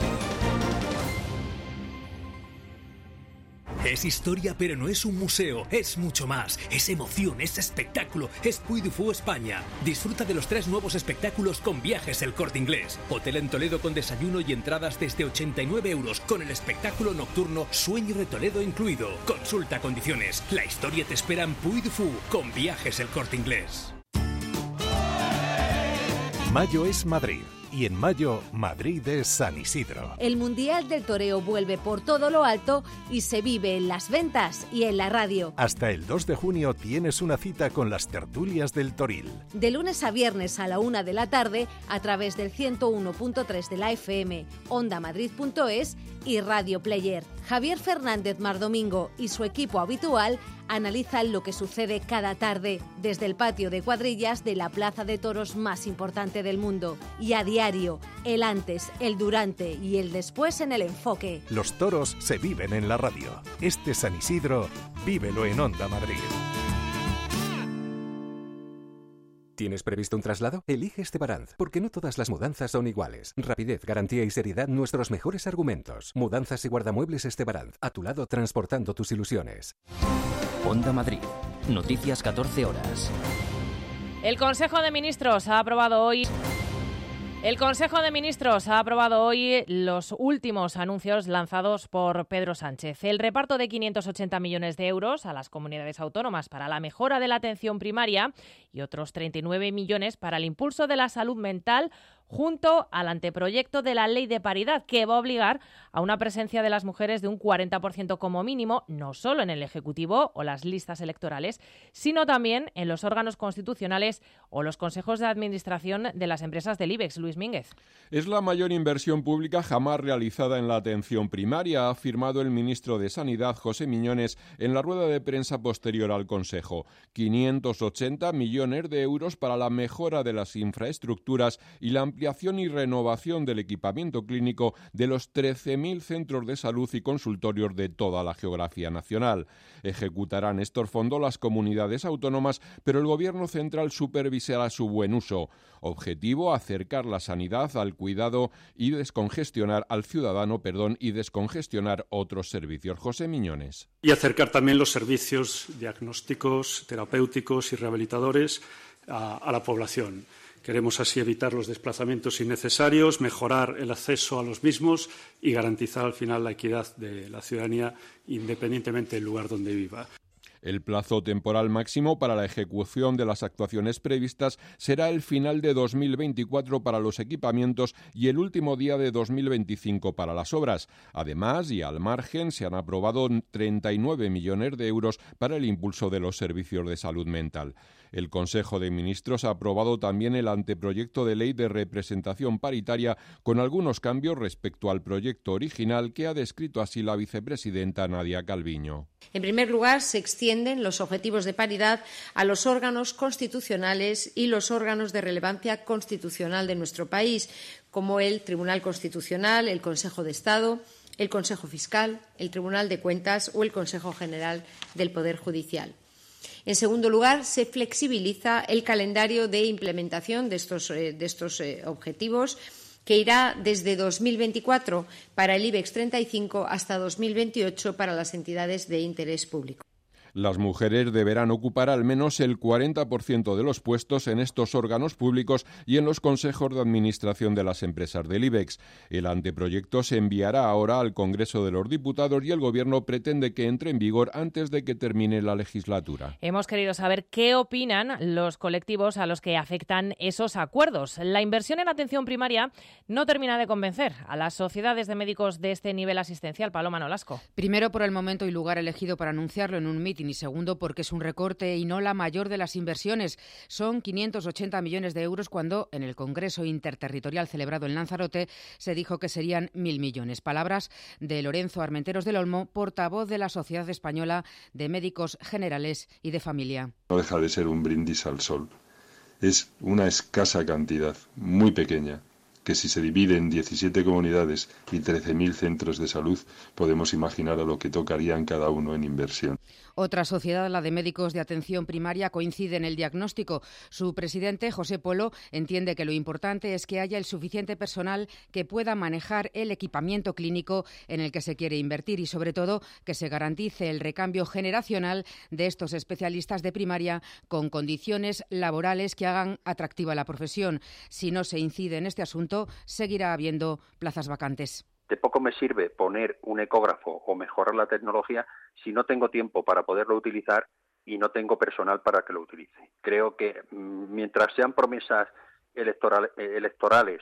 Es historia, pero no es un museo, es mucho más. Es emoción, es espectáculo, es Puy du Fou España. Disfruta de los tres nuevos espectáculos con Viajes El Corte Inglés. Hotel en Toledo con desayuno y entradas desde ochenta y nueve euros, con el espectáculo nocturno Sueño de Toledo incluido. Consulta condiciones. La historia te espera en Puy du Fou con Viajes El Corte Inglés. Mayo es Madrid. Y en mayo, Madrid es San Isidro. El Mundial del Toreo vuelve por todo lo alto y se vive en las ventas y en la radio. Hasta el dos de junio tienes una cita con las tertulias del Toril. De lunes a viernes a la una de la tarde a través del ciento uno punto tres de la F M, onda madrid punto es y Radio Player. Javier Fernández Mardomingo y su equipo habitual analizan lo que sucede cada tarde desde el patio de cuadrillas de la plaza de toros más importante del mundo. Y a diario, el antes, el durante y el después en el enfoque. Los toros se viven en la radio. Este San Isidro, vívelo en Onda Madrid. ¿Tienes previsto un traslado? Elige Estebaranz, porque no todas las mudanzas son iguales. Rapidez, garantía y seriedad, nuestros mejores argumentos. Mudanzas y guardamuebles Estebaranz, a tu lado transportando tus ilusiones. Onda Madrid, noticias catorce horas. El Consejo de Ministros ha aprobado hoy... El Consejo de Ministros ha aprobado hoy los últimos anuncios lanzados por Pedro Sánchez. El reparto de quinientos ochenta millones de euros a las comunidades autónomas para la mejora de la atención primaria y otros treinta y nueve millones para el impulso de la salud mental, junto al anteproyecto de la Ley de Paridad, que va a obligar a una presencia de las mujeres de un cuarenta por ciento como mínimo, no solo en el Ejecutivo o las listas electorales, sino también en los órganos constitucionales o los consejos de administración de las empresas del IBEX. Luis Mínguez. Es la mayor inversión pública jamás realizada en la atención primaria, ha afirmado el ministro de Sanidad, José Miñones, en la rueda de prensa posterior al Consejo. quinientos ochenta millones de euros para la mejora de las infraestructuras y la ampliación y renovación del equipamiento clínico de los trece mil centros de salud y consultorios de toda la geografía nacional. Ejecutarán estos fondos las comunidades autónomas, pero el Gobierno central supervisará su buen uso. Objetivo: acercar la sanidad al cuidado y descongestionar al ciudadano, perdón, y descongestionar otros servicios. José Miñones. Y acercar también los servicios diagnósticos, terapéuticos y rehabilitadores a, a la población. Queremos así evitar los desplazamientos innecesarios, mejorar el acceso a los mismos y garantizar al final la equidad de la ciudadanía independientemente del lugar donde viva. El plazo temporal máximo para la ejecución de las actuaciones previstas será el final de dos mil veinticuatro para los equipamientos y el último día de dos mil veinticinco para las obras. Además, y al margen, se han aprobado treinta y nueve millones de euros para el impulso de los servicios de salud mental. El Consejo de Ministros ha aprobado también el anteproyecto de ley de representación paritaria, con algunos cambios respecto al proyecto original, que ha descrito así la vicepresidenta Nadia Calviño. En primer lugar, se extienden los objetivos de paridad a los órganos constitucionales y los órganos de relevancia constitucional de nuestro país, como el Tribunal Constitucional, el Consejo de Estado, el Consejo Fiscal, el Tribunal de Cuentas o el Consejo General del Poder Judicial. En segundo lugar, se flexibiliza el calendario de implementación de estos, eh, de estos eh, objetivos, que irá desde dos mil veinticuatro para el IBEX treinta y cinco hasta dos mil veintiocho para las entidades de interés público. Las mujeres deberán ocupar al menos el cuarenta por ciento de los puestos en estos órganos públicos y en los consejos de administración de las empresas del IBEX. El anteproyecto se enviará ahora al Congreso de los Diputados y el Gobierno pretende que entre en vigor antes de que termine la legislatura. Hemos querido saber qué opinan los colectivos a los que afectan esos acuerdos. La inversión en atención primaria no termina de convencer a las sociedades de médicos de este nivel asistencial. Paloma Nolasco. Primero, por el momento y lugar elegido para anunciarlo en un mitin, y segundo, porque es un recorte y no la mayor de las inversiones. Son quinientos ochenta millones de euros cuando en el Congreso Interterritorial celebrado en Lanzarote se dijo que serían mil millones. Palabras de Lorenzo Armenteros del Olmo, portavoz de la Sociedad Española de Médicos Generales y de Familia. No deja de ser un brindis al sol. Es una escasa cantidad, muy pequeña, que si se divide en diecisiete comunidades y trece mil centros de salud, podemos imaginar a lo que tocarían cada uno en inversión. Otra sociedad, la de médicos de atención primaria, coincide en el diagnóstico. Su presidente, José Polo, entiende que lo importante es que haya el suficiente personal que pueda manejar el equipamiento clínico en el que se quiere invertir y, sobre todo, que se garantice el recambio generacional de estos especialistas de primaria con condiciones laborales que hagan atractiva la profesión. Si no se incide en este asunto, seguirá habiendo plazas vacantes. De poco me sirve poner un ecógrafo o mejorar la tecnología si no tengo tiempo para poderlo utilizar y no tengo personal para que lo utilice. Creo que mientras sean promesas electoral, electorales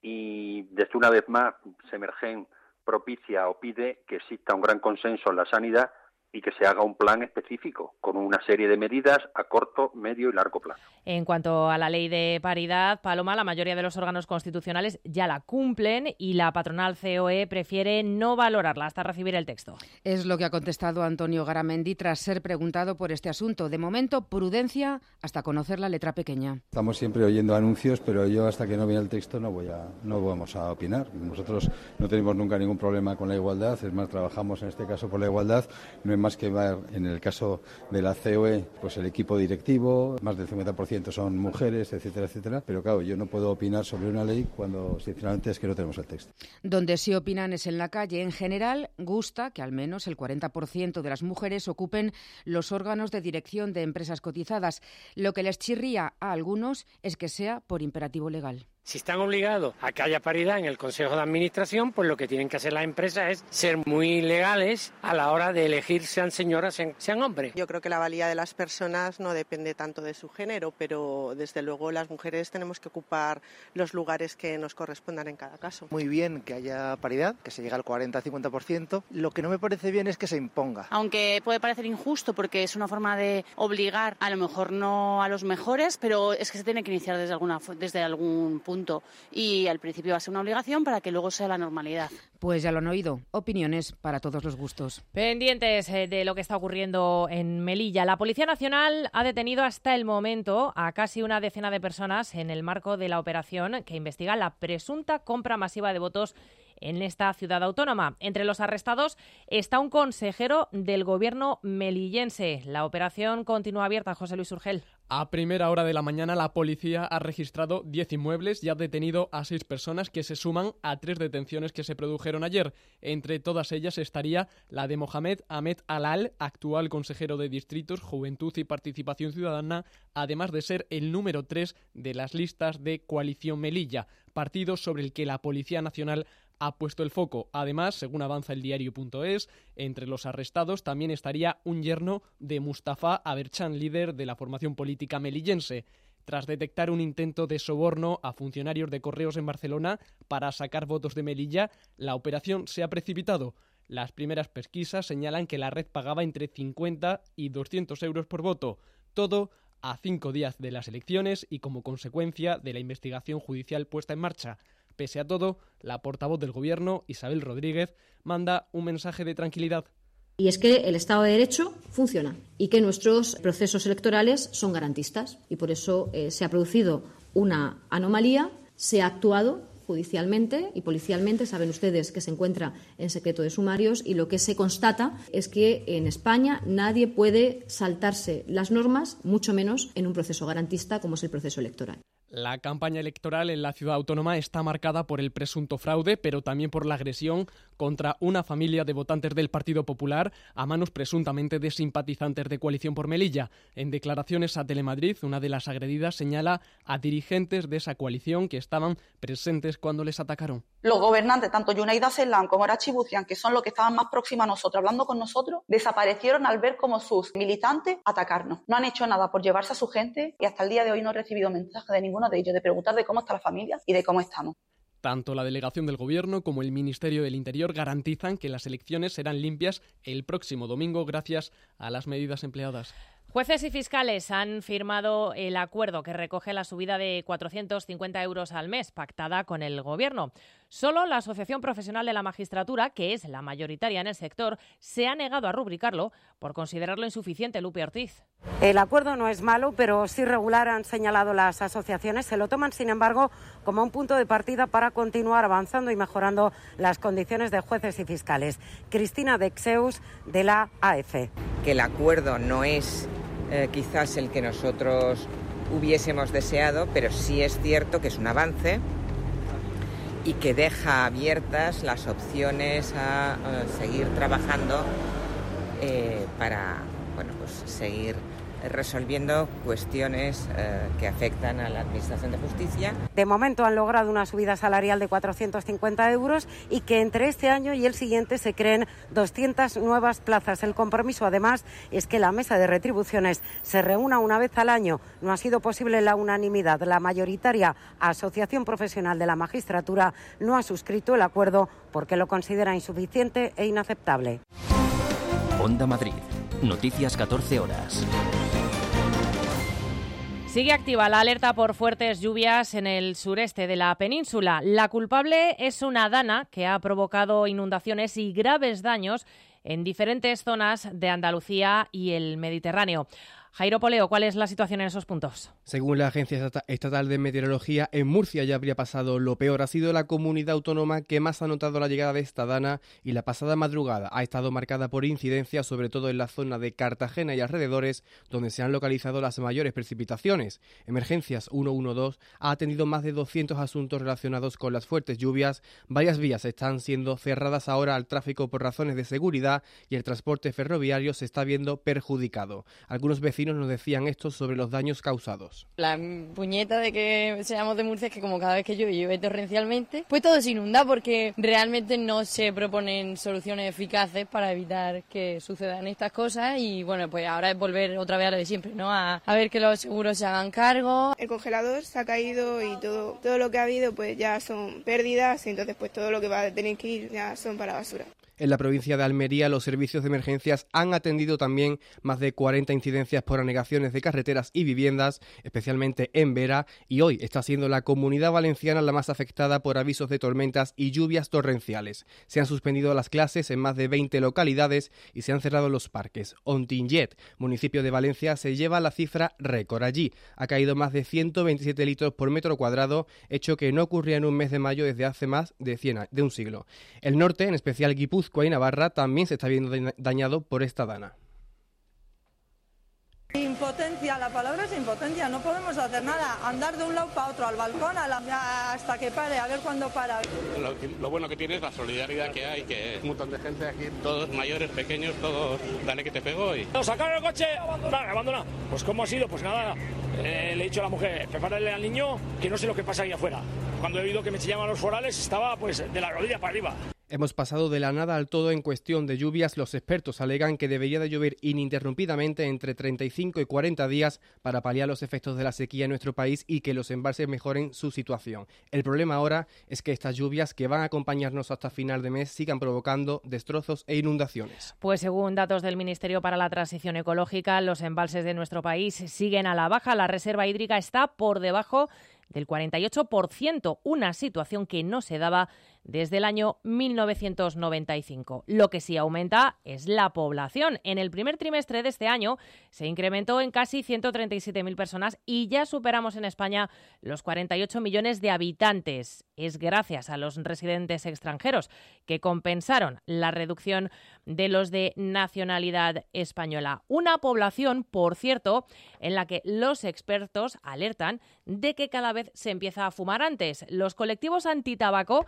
y desde una vez más Semergen propicia o pide que exista un gran consenso en la sanidad y que se haga un plan específico con una serie de medidas a corto, medio y largo plazo. En cuanto a la ley de paridad, Paloma, la mayoría de los órganos constitucionales ya la cumplen y la patronal C O E prefiere no valorarla hasta recibir el texto. Es lo que ha contestado Antonio Garamendi tras ser preguntado por este asunto. De momento, prudencia hasta conocer la letra pequeña. Estamos siempre oyendo anuncios, pero yo hasta que no vea el texto no voy a, no vamos a opinar. Nosotros no tenemos nunca ningún problema con la igualdad, es más, trabajamos en este caso por la igualdad. No hay más que ver en el caso de la C O E, pues el equipo directivo, más del cincuenta por ciento son mujeres, etcétera, etcétera. Pero claro, yo no puedo opinar sobre una ley cuando sinceramente es que no tenemos el texto. Donde sí opinan es en la calle. En general, gusta que al menos el cuarenta por ciento de las mujeres ocupen los órganos de dirección de empresas cotizadas. Lo que les chirría a algunos es que sea por imperativo legal. Si están obligados a que haya paridad en el Consejo de Administración, pues lo que tienen que hacer las empresas es ser muy legales a la hora de elegir sean señoras, sean, sean hombres. Yo creo que la valía de las personas no depende tanto de su género, pero desde luego las mujeres tenemos que ocupar los lugares que nos correspondan en cada caso. Muy bien que haya paridad, que se llegue al cuarenta a cincuenta por ciento. Lo que no me parece bien es que se imponga. Aunque puede parecer injusto porque es una forma de obligar, a lo mejor no a los mejores, pero es que se tiene que iniciar desde, alguna, desde algún punto. Y al principio va a ser una obligación para que luego sea la normalidad. Pues ya lo han oído. Opiniones para todos los gustos. Pendientes de lo que está ocurriendo en Melilla. La Policía Nacional ha detenido hasta el momento a casi una decena de personas en el marco de la operación que investiga la presunta compra masiva de votos en esta ciudad autónoma. Entre los arrestados está un consejero del gobierno melillense. La operación continúa abierta. José Luis Urgel. A primera hora de la mañana, la policía ha registrado diez inmuebles y ha detenido a seis personas que se suman a tres detenciones que se produjeron ayer. Entre todas ellas estaría la de Mohamed Ahmed Alal, actual consejero de Distritos, Juventud y Participación Ciudadana, además de ser el número tres de las listas de Coalición Melilla, partido sobre el que la Policía Nacional ha puesto el foco. Además, según avanza el diario punto es, entre los arrestados también estaría un yerno de Mustafa Aberchan, líder de la formación política melillense. Tras detectar un intento de soborno a funcionarios de Correos en Barcelona para sacar votos de Melilla, la operación se ha precipitado. Las primeras pesquisas señalan que la red pagaba entre cincuenta y doscientos euros por voto. Todo a cinco días de las elecciones y como consecuencia de la investigación judicial puesta en marcha. Pese a todo, la portavoz del Gobierno, Isabel Rodríguez, manda un mensaje de tranquilidad. Y es que el Estado de Derecho funciona y que nuestros procesos electorales son garantistas. Y por eso eh, se ha producido una anomalía, se ha actuado judicialmente y policialmente. Saben ustedes que se encuentra en secreto de sumarios y lo que se constata es que en España nadie puede saltarse las normas, mucho menos en un proceso garantista como es el proceso electoral. La campaña electoral en la ciudad autónoma está marcada por el presunto fraude, pero también por la agresión contra una familia de votantes del Partido Popular a manos presuntamente de simpatizantes de Coalición por Melilla. En declaraciones a Telemadrid, una de las agredidas señala a dirigentes de esa coalición que estaban presentes cuando les atacaron. Los gobernantes, tanto Yuneida Celan como Arachi Bucian, que son los que estaban más próximos a nosotros, hablando con nosotros, desaparecieron al ver cómo sus militantes atacarnos. No han hecho nada por llevarse a su gente y hasta el día de hoy no he recibido mensaje de ninguno de ellos de preguntar de cómo está la familia y de cómo estamos. Tanto la delegación del Gobierno como el Ministerio del Interior garantizan que las elecciones serán limpias el próximo domingo gracias a las medidas empleadas. Jueces y fiscales han firmado el acuerdo que recoge la subida de cuatrocientos cincuenta euros al mes pactada con el Gobierno. Solo la Asociación Profesional de la Magistratura, que es la mayoritaria en el sector, se ha negado a rubricarlo por considerarlo insuficiente. Lupe Ortiz. El acuerdo no es malo, pero sí regular, han señalado las asociaciones. Se lo toman, sin embargo, como un punto de partida para continuar avanzando y mejorando las condiciones de jueces y fiscales. Cristina Dexeus, de la A F. Que el acuerdo no es eh, quizás el que nosotros hubiésemos deseado, pero sí es cierto que es un avance y que deja abiertas las opciones a, a seguir trabajando eh, para bueno, pues seguir resolviendo cuestiones eh, que afectan a la Administración de Justicia. De momento han logrado una subida salarial de cuatrocientos cincuenta euros y que entre este año y el siguiente se creen doscientas nuevas plazas. El compromiso, además, es que la mesa de retribuciones se reúna una vez al año. No ha sido posible la unanimidad. La mayoritaria Asociación Profesional de la Magistratura no ha suscrito el acuerdo porque lo considera insuficiente e inaceptable. Onda Madrid. Noticias catorce horas. Sigue activa la alerta por fuertes lluvias en el sureste de la península. La culpable es una dana que ha provocado inundaciones y graves daños en diferentes zonas de Andalucía y el Mediterráneo. Jairo Poleo, ¿cuál es la situación en esos puntos? Según la Agencia Estatal de Meteorología, en Murcia ya habría pasado lo peor. Ha sido la comunidad autónoma que más ha notado la llegada de esta dana y la pasada madrugada ha estado marcada por incidencias, sobre todo en la zona de Cartagena y alrededores, donde se han localizado las mayores precipitaciones. Emergencias ciento doce ha atendido más de doscientos asuntos relacionados con las fuertes lluvias. Varias vías están siendo cerradas ahora al tráfico por razones de seguridad y el transporte ferroviario se está viendo perjudicado. Algunos vecinos nos decían esto sobre los daños causados. La puñeta de que seamos de Murcia es que como cada vez que llueve, llueve torrencialmente, pues todo se inunda porque realmente no se proponen soluciones eficaces para evitar que sucedan estas cosas y bueno, pues ahora es volver otra vez a lo de siempre, ¿no? A, a ver que los seguros se hagan cargo. El congelador se ha caído y todo, todo lo que ha habido pues ya son pérdidas y entonces pues todo lo que va a tener que ir ya son para basura. En la provincia de Almería, los servicios de emergencias han atendido también más de cuarenta incidencias por anegaciones de carreteras y viviendas, especialmente en Vera, y hoy está siendo la Comunidad Valenciana la más afectada por avisos de tormentas y lluvias torrenciales. Se han suspendido las clases en más de veinte localidades y se han cerrado los parques. Ontinyent, municipio de Valencia, se lleva la cifra récord. Allí ha caído más de ciento veintisiete litros por metro cuadrado, hecho que no ocurría en un mes de mayo desde hace más de, cien, de un siglo. El norte, en especial Guipúzcoa y Navarra, también se está viendo dañado por esta dana. Impotencia, la palabra es impotencia, no podemos hacer nada, andar de un lado para otro, al balcón a la, hasta que pare, a ver cuándo para. Lo, lo bueno que tiene es la solidaridad que hay, que es un montón de gente aquí, todos mayores, pequeños, todos, dale que te pego y... Sacaron el coche, abandonar, abandonar. Pues ¿cómo ha sido? Pues nada, eh, le he dicho a la mujer, prepárale al niño que no sé lo que pasa ahí afuera. Cuando he oído que me chillaban los forales estaba pues de la rodilla para arriba. Hemos pasado de la nada al todo en cuestión de lluvias. Los expertos alegan que debería de llover ininterrumpidamente entre treinta y cinco y cuarenta días para paliar los efectos de la sequía en nuestro país y que los embalses mejoren su situación. El problema ahora es que estas lluvias que van a acompañarnos hasta final de mes sigan provocando destrozos e inundaciones. Pues según datos del Ministerio para la Transición Ecológica, los embalses de nuestro país siguen a la baja. La reserva hídrica está por debajo del cuarenta y ocho por ciento, una situación que no se daba desde el año mil novecientos noventa y cinco. Lo que sí aumenta es la población. En el primer trimestre de este año se incrementó en casi ciento treinta y siete mil personas y ya superamos en España los cuarenta y ocho millones de habitantes. Es gracias a los residentes extranjeros que compensaron la reducción de los de nacionalidad española. Una población, por cierto, en la que los expertos alertan de que cada vez se empieza a fumar antes. Los colectivos antitabaco han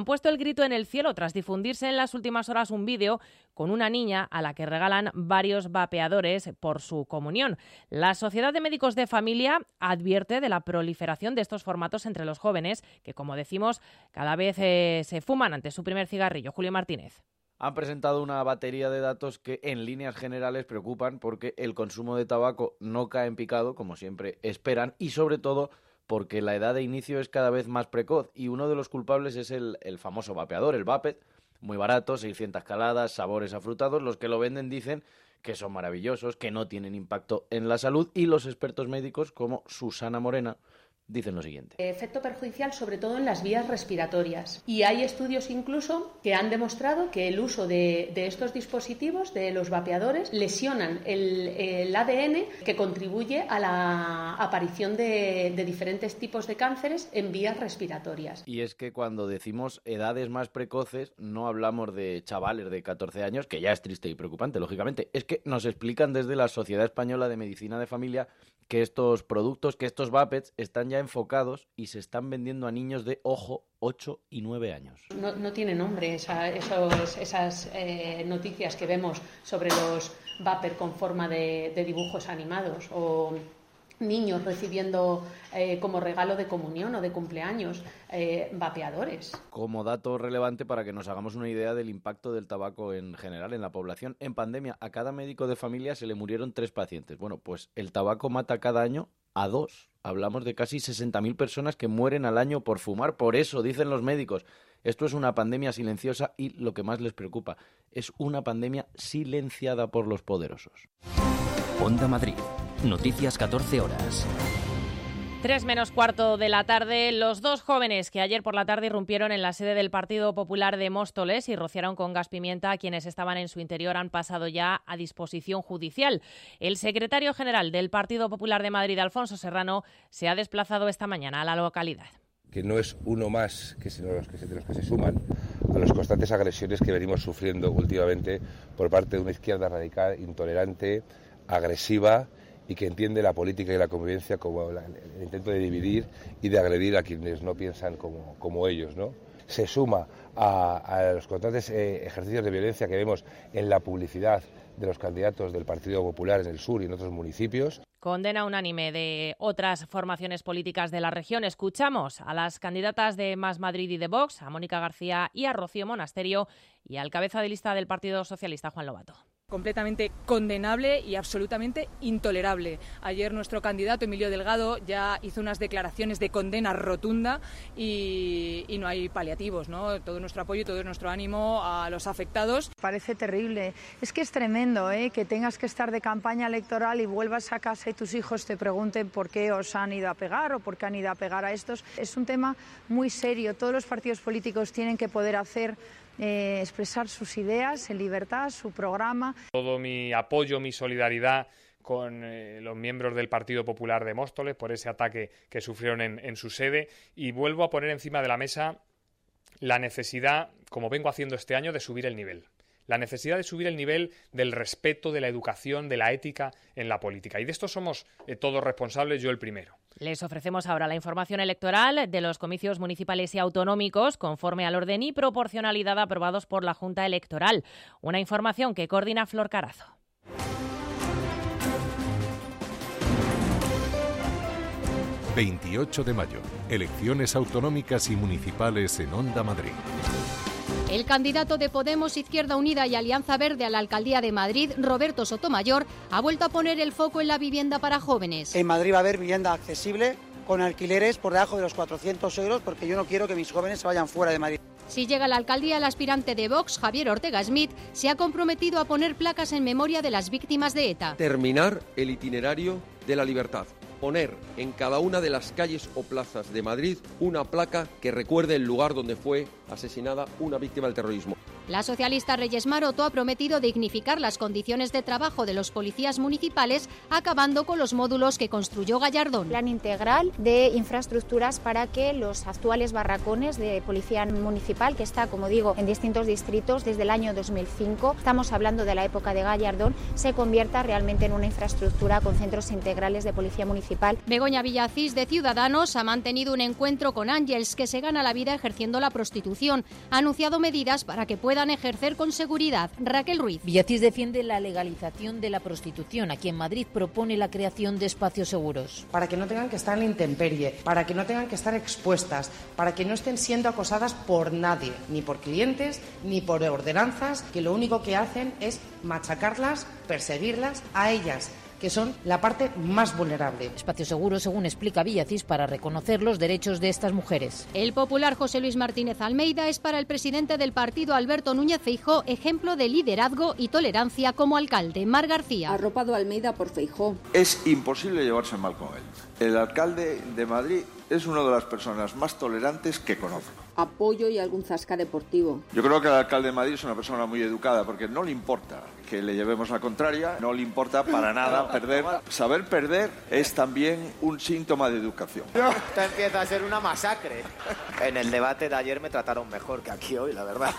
han puesto el grito en el cielo tras difundirse en las últimas horas un vídeo con una niña a la que regalan varios vapeadores por su comunión. La Sociedad de Médicos de Familia advierte de la proliferación de estos formatos entre los jóvenes, que, como decimos, cada vez eh, se fuman ante su primer cigarrillo. Julio Martínez. Han presentado una batería de datos que en líneas generales preocupan porque el consumo de tabaco no cae en picado, como siempre esperan, y sobre todo porque la edad de inicio es cada vez más precoz y uno de los culpables es el, el famoso vapeador, el vape, muy barato, seiscientas caladas, sabores afrutados. Los que lo venden dicen que son maravillosos, que no tienen impacto en la salud, y los expertos médicos como Susana Morena dicen lo siguiente. Efecto perjudicial sobre todo en las vías respiratorias. Y hay estudios incluso que han demostrado que el uso de, de estos dispositivos, de los vapeadores, lesionan el, el A D N que contribuye a la aparición de, de diferentes tipos de cánceres en vías respiratorias. Y es que cuando decimos edades más precoces no hablamos de chavales de catorce años, que ya es triste y preocupante, lógicamente. Es que nos explican desde la Sociedad Española de Medicina de Familia que estos productos, que estos vapes están ya enfocados y se están vendiendo a niños de, ojo, ocho y nueve años. No, no tiene nombre esa, esos, esas eh, noticias que vemos sobre los vapers con forma de, de dibujos animados o niños recibiendo eh, como regalo de comunión o de cumpleaños eh, vapeadores. Como dato relevante para que nos hagamos una idea del impacto del tabaco en general en la población, en pandemia a cada médico de familia se le murieron tres pacientes. Bueno, pues el tabaco mata cada año a dos. Hablamos de casi sesenta mil personas que mueren al año por fumar. Por eso, dicen los médicos, esto es una pandemia silenciosa y lo que más les preocupa, es una pandemia silenciada por los poderosos. Onda Madrid. Noticias catorce horas. Tres menos cuarto de la tarde, los dos jóvenes que ayer por la tarde irrumpieron en la sede del Partido Popular de Móstoles y rociaron con gas pimienta a quienes estaban en su interior han pasado ya a disposición judicial. El secretario general del Partido Popular de Madrid, Alfonso Serrano, se ha desplazado esta mañana a la localidad. Que no es uno más que sino los que se, de los que se suman a las constantes agresiones que venimos sufriendo últimamente por parte de una izquierda radical, intolerante, agresiva, y que entiende la política y la convivencia como la, el intento de dividir y de agredir a quienes no piensan como, como ellos, ¿no? Se suma a, a los constantes eh, ejercicios de violencia que vemos en la publicidad de los candidatos del Partido Popular en el sur y en otros municipios. Condena unánime de otras formaciones políticas de la región. Escuchamos a las candidatas de Más Madrid y de Vox, a Mónica García y a Rocío Monasterio, y al cabeza de lista del Partido Socialista, Juan Lobato. Completamente condenable y absolutamente intolerable. Ayer nuestro candidato Emilio Delgado ya hizo unas declaraciones de condena rotunda y, y no hay paliativos, ¿no? Todo nuestro apoyo y todo nuestro ánimo a los afectados. Parece terrible. Es que es tremendo, ¿eh? Que tengas que estar de campaña electoral y vuelvas a casa y tus hijos te pregunten por qué os han ido a pegar o por qué han ido a pegar a estos. Es un tema muy serio. Todos los partidos políticos tienen que poder hacer Eh, expresar sus ideas en libertad, su programa. Todo mi apoyo, mi solidaridad con eh, los miembros del Partido Popular de Móstoles por ese ataque que sufrieron en, en su sede, y vuelvo a poner encima de la mesa la necesidad, como vengo haciendo este año, de subir el nivel. La necesidad de subir el nivel del respeto, de la educación, de la ética en la política. Y de esto somos eh, todos responsables, yo el primero. Les ofrecemos ahora la información electoral de los comicios municipales y autonómicos conforme al orden y proporcionalidad aprobados por la Junta Electoral. Una información que coordina Flor Carazo. veintiocho de mayo. Elecciones autonómicas y municipales en Onda Madrid. El candidato de Podemos, Izquierda Unida y Alianza Verde a la Alcaldía de Madrid, Roberto Sotomayor, ha vuelto a poner el foco en la vivienda para jóvenes. En Madrid va a haber vivienda accesible, con alquileres por debajo de los cuatrocientos euros, porque yo no quiero que mis jóvenes se vayan fuera de Madrid. Si llega a la alcaldía, el aspirante de Vox, Javier Ortega Smith, se ha comprometido a poner placas en memoria de las víctimas de ETA. Terminar el itinerario de la libertad. Poner en cada una de las calles o plazas de Madrid una placa que recuerde el lugar donde fue asesinada una víctima del terrorismo. La socialista Reyes Maroto ha prometido dignificar las condiciones de trabajo de los policías municipales, acabando con los módulos que construyó Gallardón. Plan integral de infraestructuras para que los actuales barracones de policía municipal, que está, como digo, en distintos distritos desde el año dos mil cinco, estamos hablando de la época de Gallardón, se convierta realmente en una infraestructura con centros integrales de policía municipal. Begoña Villacís, de Ciudadanos, ha mantenido un encuentro con Ángels, que se gana la vida ejerciendo la prostitución. Ha anunciado medidas para que puedan ejercer con seguridad. Raquel Ruiz. Villacís defiende la legalización de la prostitución. Aquí en Madrid propone la creación de espacios seguros. Para que no tengan que estar en la intemperie, para que no tengan que estar expuestas, para que no estén siendo acosadas por nadie, ni por clientes, ni por ordenanzas, que lo único que hacen es machacarlas, perseguirlas a ellas, que son la parte más vulnerable. Espacio seguro, según explica Villacís, para reconocer los derechos de estas mujeres. El popular José Luis Martínez Almeida es para el presidente del partido, Alberto Núñez Feijóo, ejemplo de liderazgo y tolerancia como alcalde. Mar García. Arropado Almeida por Feijóo. Es imposible llevarse mal con él. El alcalde de Madrid es una de las personas más tolerantes que conozco. Apoyo y algún zasca deportivo. Yo creo que el alcalde de Madrid es una persona muy educada, porque no le importa que le llevemos la contraria, no le importa para nada perder. Saber perder es también un síntoma de educación. Esto empieza a ser una masacre. En el debate de ayer me trataron mejor que aquí hoy, la verdad.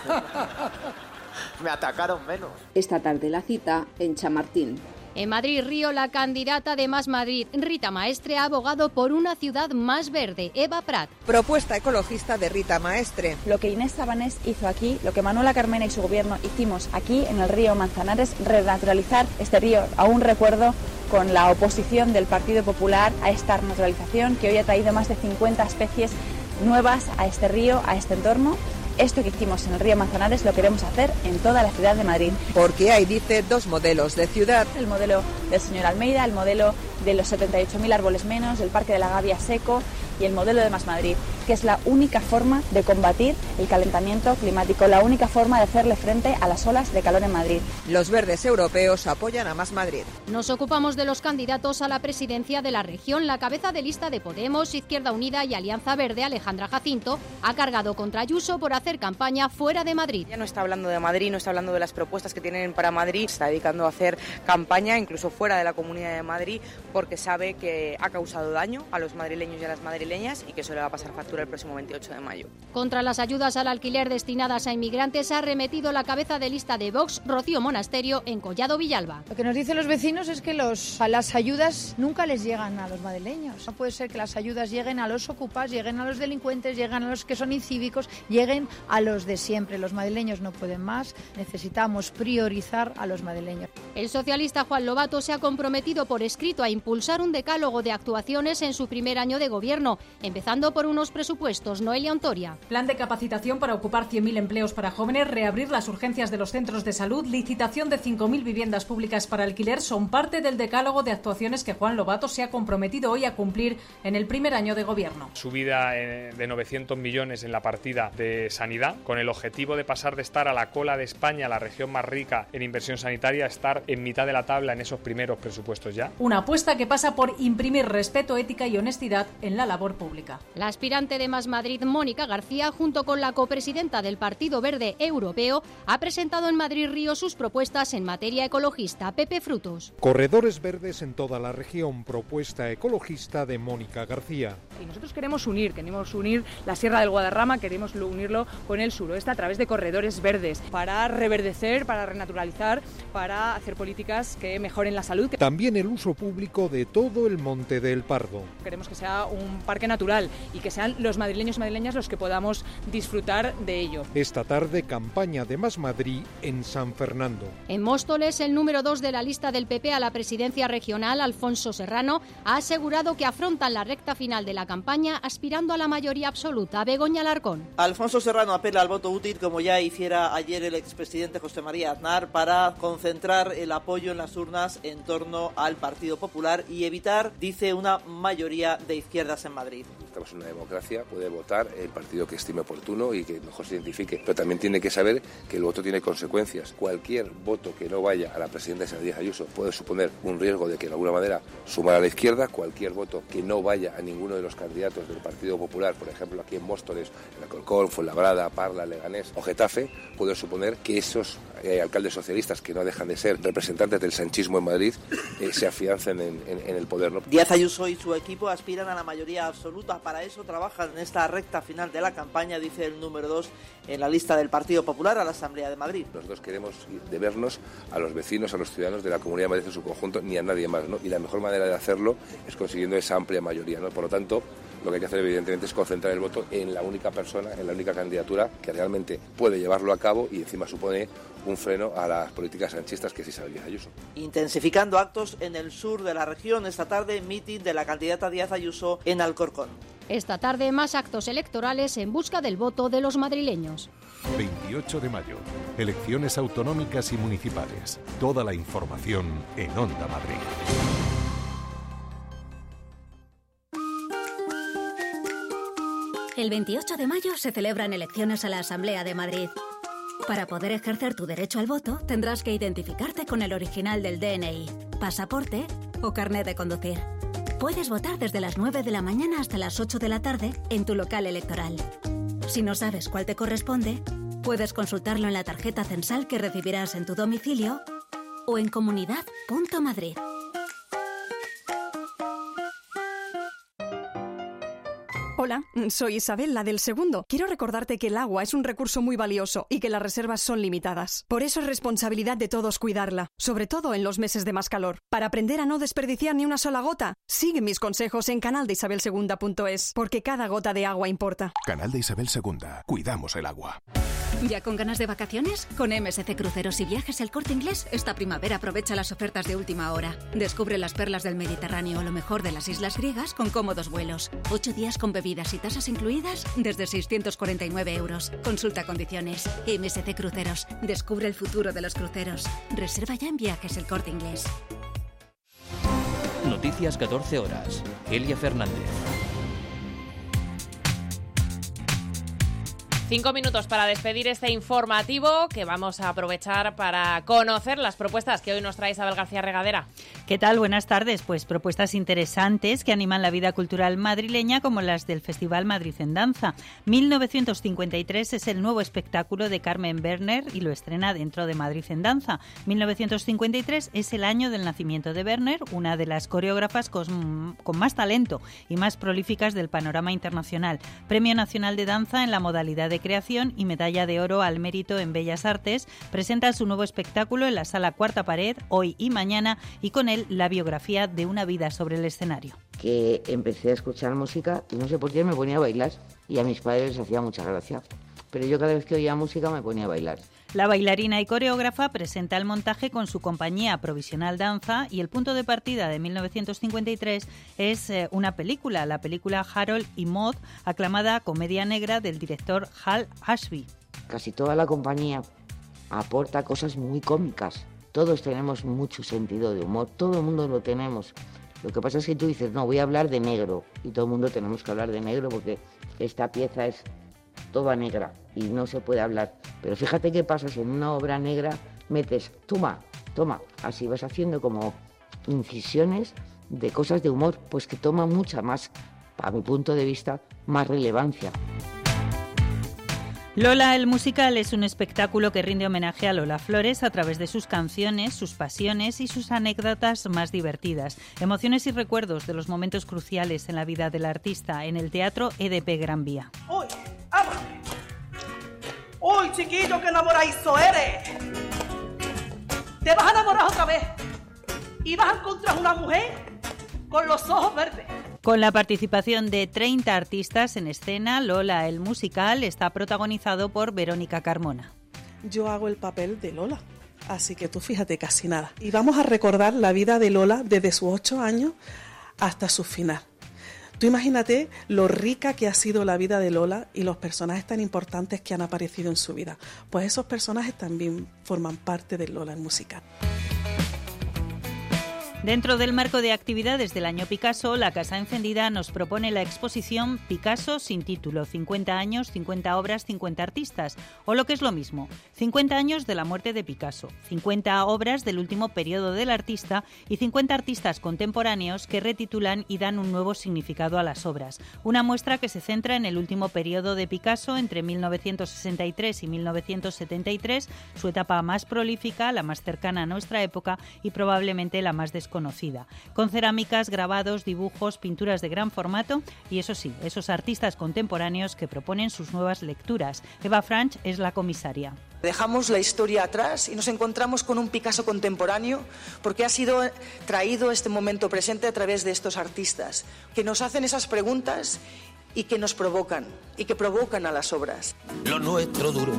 Me atacaron menos. Esta tarde la cita en Chamartín. En Madrid-Río, la candidata de Más Madrid, Rita Maestre, ha abogado por una ciudad más verde. Eva Prat. Propuesta ecologista de Rita Maestre. Lo que Inés Sabanés hizo aquí, lo que Manuela Carmena y su gobierno hicimos aquí en el río Manzanares, renaturalizar este río. Aún recuerdo con la oposición del Partido Popular a esta renaturalización, que hoy ha traído más de cincuenta especies nuevas a este río, a este entorno. Esto que hicimos en el río Manzanares lo queremos hacer en toda la ciudad de Madrid. Porque hay, dice, dos modelos de ciudad. El modelo del señor Almeida, el modelo de los setenta y ocho mil árboles menos, del Parque de la Gavia seco y el modelo de Más Madrid, que es la única forma de combatir el calentamiento climático, la única forma de hacerle frente a las olas de calor en Madrid. Los verdes europeos apoyan a Más Madrid. Nos ocupamos de los candidatos a la presidencia de la región. La cabeza de lista de Podemos, Izquierda Unida y Alianza Verde, Alejandra Jacinto, ha cargado contra Ayuso por hacer campaña fuera de Madrid. Ya no está hablando de Madrid, no está hablando de las propuestas que tienen para Madrid, está dedicando a hacer campaña incluso fuera de la Comunidad de Madrid, porque sabe que ha causado daño a los madrileños y a las madrileñas y que eso le va a pasar factura el próximo veintiocho de mayo. Contra las ayudas al alquiler destinadas a inmigrantes ha arremetido la cabeza de lista de Vox, Rocío Monasterio, en Collado Villalba. Lo que nos dicen los vecinos es que los, a las ayudas nunca les llegan a los madrileños. No puede ser que las ayudas lleguen a los ocupas, lleguen a los delincuentes, lleguen a los que son incívicos, lleguen a los de siempre. Los madrileños no pueden más, necesitamos priorizar a los madrileños. El socialista Juan Lobato se ha comprometido por escrito a impulsar un decálogo de actuaciones en su primer año de gobierno, empezando por unos presupuestos. Noelia Ontoria. Plan de capacitación para ocupar cien mil empleos para jóvenes, reabrir las urgencias de los centros de salud, licitación de cinco mil viviendas públicas para alquiler son parte del decálogo de actuaciones que Juan Lobato se ha comprometido hoy a cumplir en el primer año de gobierno. Subida de novecientos millones en la partida de sanidad, con el objetivo de pasar de estar a la cola de España, la región más rica en inversión sanitaria, a estar en mitad de la tabla en esos primeros presupuestos ya. Una apuesta que pasa por imprimir respeto, ética y honestidad en la labor pública. La aspirante de Más Madrid, Mónica García, junto con la copresidenta del Partido Verde Europeo, ha presentado en Madrid-Río sus propuestas en materia ecologista. Pepe Frutos. Corredores verdes en toda la región, propuesta ecologista de Mónica García. Y nosotros queremos unir, queremos unir la Sierra del Guadarrama, queremos unirlo con el suroeste a través de corredores verdes, para reverdecer, para renaturalizar, para hacer políticas que mejoren la salud. También el uso público de todo el Monte del Pardo. Queremos que sea un parque natural y que sean los madrileños y madrileñas los que podamos disfrutar de ello. Esta tarde, campaña de Más Madrid en San Fernando. En Móstoles, el número dos de la lista del P P a la presidencia regional, Alfonso Serrano, ha asegurado que afrontan la recta final de la campaña aspirando a la mayoría absoluta. Begoña Alarcón. Alfonso Serrano apela al voto útil, como ya hiciera ayer el expresidente José María Aznar, para concentrar el apoyo en las urnas en torno al Partido Popular y evitar, dice, una mayoría de izquierdas en Madrid. estamos en una democracia, puede votar el partido que estime oportuno y que mejor se identifique, pero también tiene que saber que el voto tiene consecuencias. Cualquier voto que no vaya a la presidenta Isabel Díaz Ayuso puede suponer un riesgo de que de alguna manera sumara a la izquierda. Cualquier voto que no vaya a ninguno de los candidatos del Partido Popular, por ejemplo aquí en Móstoles, en Alcorcón, Fuenlabrada, Parla, Leganés o Getafe, puede suponer que esos eh, alcaldes socialistas, que no dejan de ser representantes del sanchismo en Madrid, eh, se afiancen en, en, en el poder, ¿no? Díaz Ayuso y su equipo aspiran a la mayoría absoluta. Para eso trabajan en esta recta final de la campaña, dice el número dos en la lista del Partido Popular a la Asamblea de Madrid. Nosotros queremos debernos a los vecinos, a los ciudadanos de la Comunidad de Madrid en su conjunto, ni a nadie más, ¿no? Y la mejor manera de hacerlo es consiguiendo esa amplia mayoría, ¿no? Por lo tanto, lo que hay que hacer evidentemente es concentrar el voto en la única persona, en la única candidatura que realmente puede llevarlo a cabo y encima supone un freno a las políticas sanchistas, que es Isabel Díaz Ayuso. Intensificando actos en el sur de la región, esta tarde mitin de la candidata Díaz Ayuso en Alcorcón. Esta tarde más actos electorales en busca del voto de los madrileños. veintiocho de mayo, elecciones autonómicas y municipales. Toda la información en Onda Madrid. El veintiocho de mayo se celebran elecciones a la Asamblea de Madrid. Para poder ejercer tu derecho al voto, tendrás que identificarte con el original del D N I, pasaporte o carnet de conducir. Puedes votar desde las nueve de la mañana hasta las ocho de la tarde en tu local electoral. Si no sabes cuál te corresponde, puedes consultarlo en la tarjeta censal que recibirás en tu domicilio o en comunidad punto madrid. Hola, soy Isabel, la del segundo. Quiero recordarte que el agua es un recurso muy valioso y que las reservas son limitadas. Por eso es responsabilidad de todos cuidarla, sobre todo en los meses de más calor. Para aprender a no desperdiciar ni una sola gota, sigue mis consejos en canal de isabel segunda punto es, porque cada gota de agua importa. Canal de Isabel segunda. Cuidamos el agua. ¿Ya con ganas de vacaciones? Con M S C Cruceros y Viajes El Corte Inglés, esta primavera aprovecha las ofertas de última hora. Descubre las perlas del Mediterráneo o lo mejor de las islas griegas con cómodos vuelos. Ocho días con bebidas y tasas incluidas desde seiscientos cuarenta y nueve euros. Consulta condiciones. M S C Cruceros. Descubre el futuro de los cruceros. Reserva ya en Viajes El Corte Inglés. Noticias catorce horas. Elia Fernández. Cinco minutos para despedir este informativo que vamos a aprovechar para conocer las propuestas que hoy nos trae Isabel García Regadera. ¿Qué tal? Buenas tardes. Pues propuestas interesantes que animan la vida cultural madrileña, como las del Festival Madrid en Danza. mil novecientos cincuenta y tres es el nuevo espectáculo de Carmen Werner y lo estrena dentro de Madrid en Danza. mil novecientos cincuenta y tres es el año del nacimiento de Werner, una de las coreógrafas con, con más talento y más prolíficas del panorama internacional. Premio Nacional de Danza en la modalidad de creación y medalla de oro al mérito en Bellas Artes. Presenta su nuevo espectáculo en la Sala Cuarta Pared hoy y mañana, y con él la biografía de una vida sobre el escenario. Que empecé a escuchar música y no sé por qué me ponía a bailar, y a mis padres les hacía mucha gracia, pero yo cada vez que oía música me ponía a bailar. La bailarina y coreógrafa presenta el montaje con su compañía Provisional Danza, y el punto de partida de mil novecientos cincuenta y tres es eh, una película, la película Harold y Maude, aclamada comedia negra del director Hal Ashby. Casi toda la compañía aporta cosas muy cómicas. Todos tenemos mucho sentido de humor, todo el mundo lo tenemos. Lo que pasa es que tú dices, no, voy a hablar de negro, y todo el mundo tenemos que hablar de negro porque esta pieza es toda negra y no se puede hablar. Pero fíjate qué pasa si en una obra negra metes, toma, toma, así vas haciendo como incisiones de cosas de humor, pues que toman mucha más, a mi punto de vista, más relevancia. Lola el musical es un espectáculo que rinde homenaje a Lola Flores a través de sus canciones, sus pasiones y sus anécdotas más divertidas. Emociones y recuerdos de los momentos cruciales en la vida del artista en el Teatro E D P Gran Vía. ¡Uy! ¡Ama! ¡Uy, chiquillo, qué enamoradizo eres! Te vas a enamorar otra vez y vas a encontrar una mujer con los ojos verdes. Con la participación de treinta artistas en escena, Lola el musical está protagonizado por Verónica Carmona. Yo hago el papel de Lola, así que tú fíjate, casi nada. Y vamos a recordar la vida de Lola desde sus ocho años hasta su final. Tú imagínate lo rica que ha sido la vida de Lola y los personajes tan importantes que han aparecido en su vida. Pues esos personajes también forman parte de Lola el musical. Dentro del marco de actividades del Año Picasso, la Casa Encendida nos propone la exposición Picasso sin título, cincuenta años, cincuenta obras, cincuenta artistas, o lo que es lo mismo, cincuenta años de la muerte de Picasso, cincuenta obras del último periodo del artista y cincuenta artistas contemporáneos que retitulan y dan un nuevo significado a las obras. Una muestra que se centra en el último periodo de Picasso entre mil novecientos sesenta y tres y mil novecientos setenta y tres, su etapa más prolífica, la más cercana a nuestra época y probablemente la más desconocida. Conocida, con cerámicas, grabados, dibujos, pinturas de gran formato y, eso sí, esos artistas contemporáneos que proponen sus nuevas lecturas. Eva Franch es la comisaria. Dejamos la historia atrás y nos encontramos con un Picasso contemporáneo porque ha sido traído este momento presente a través de estos artistas que nos hacen esas preguntas y que nos provocan y que provocan a las obras. Lo nuestro duro,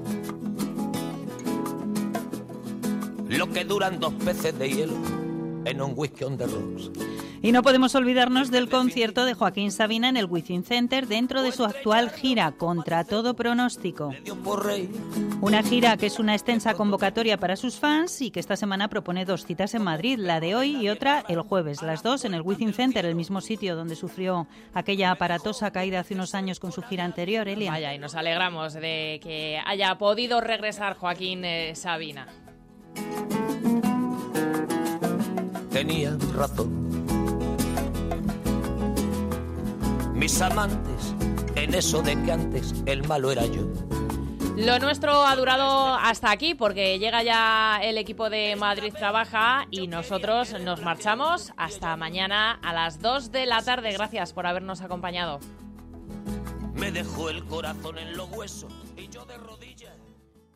lo que duran dos peces de hielo en un whisky on the rocks. Y no podemos olvidarnos del concierto de Joaquín Sabina en el Wizzing Center dentro de su actual gira Contra todo pronóstico. Una gira que es una extensa convocatoria para sus fans y que esta semana propone dos citas en Madrid, la de hoy y otra el jueves, las dos en el Wizzing Center, el mismo sitio donde sufrió aquella aparatosa caída hace unos años con su gira anterior, Elia. Vaya, y nos alegramos de que haya podido regresar Joaquín eh, Sabina. Tenía razón. Mis amantes, en eso de que antes el malo era yo. Lo nuestro ha durado hasta aquí porque llega ya el equipo de Madrid Trabaja y nosotros nos marchamos hasta mañana a las dos de la tarde. Gracias por habernos acompañado. Me dejó el corazón en los huesos y yo de rodillas.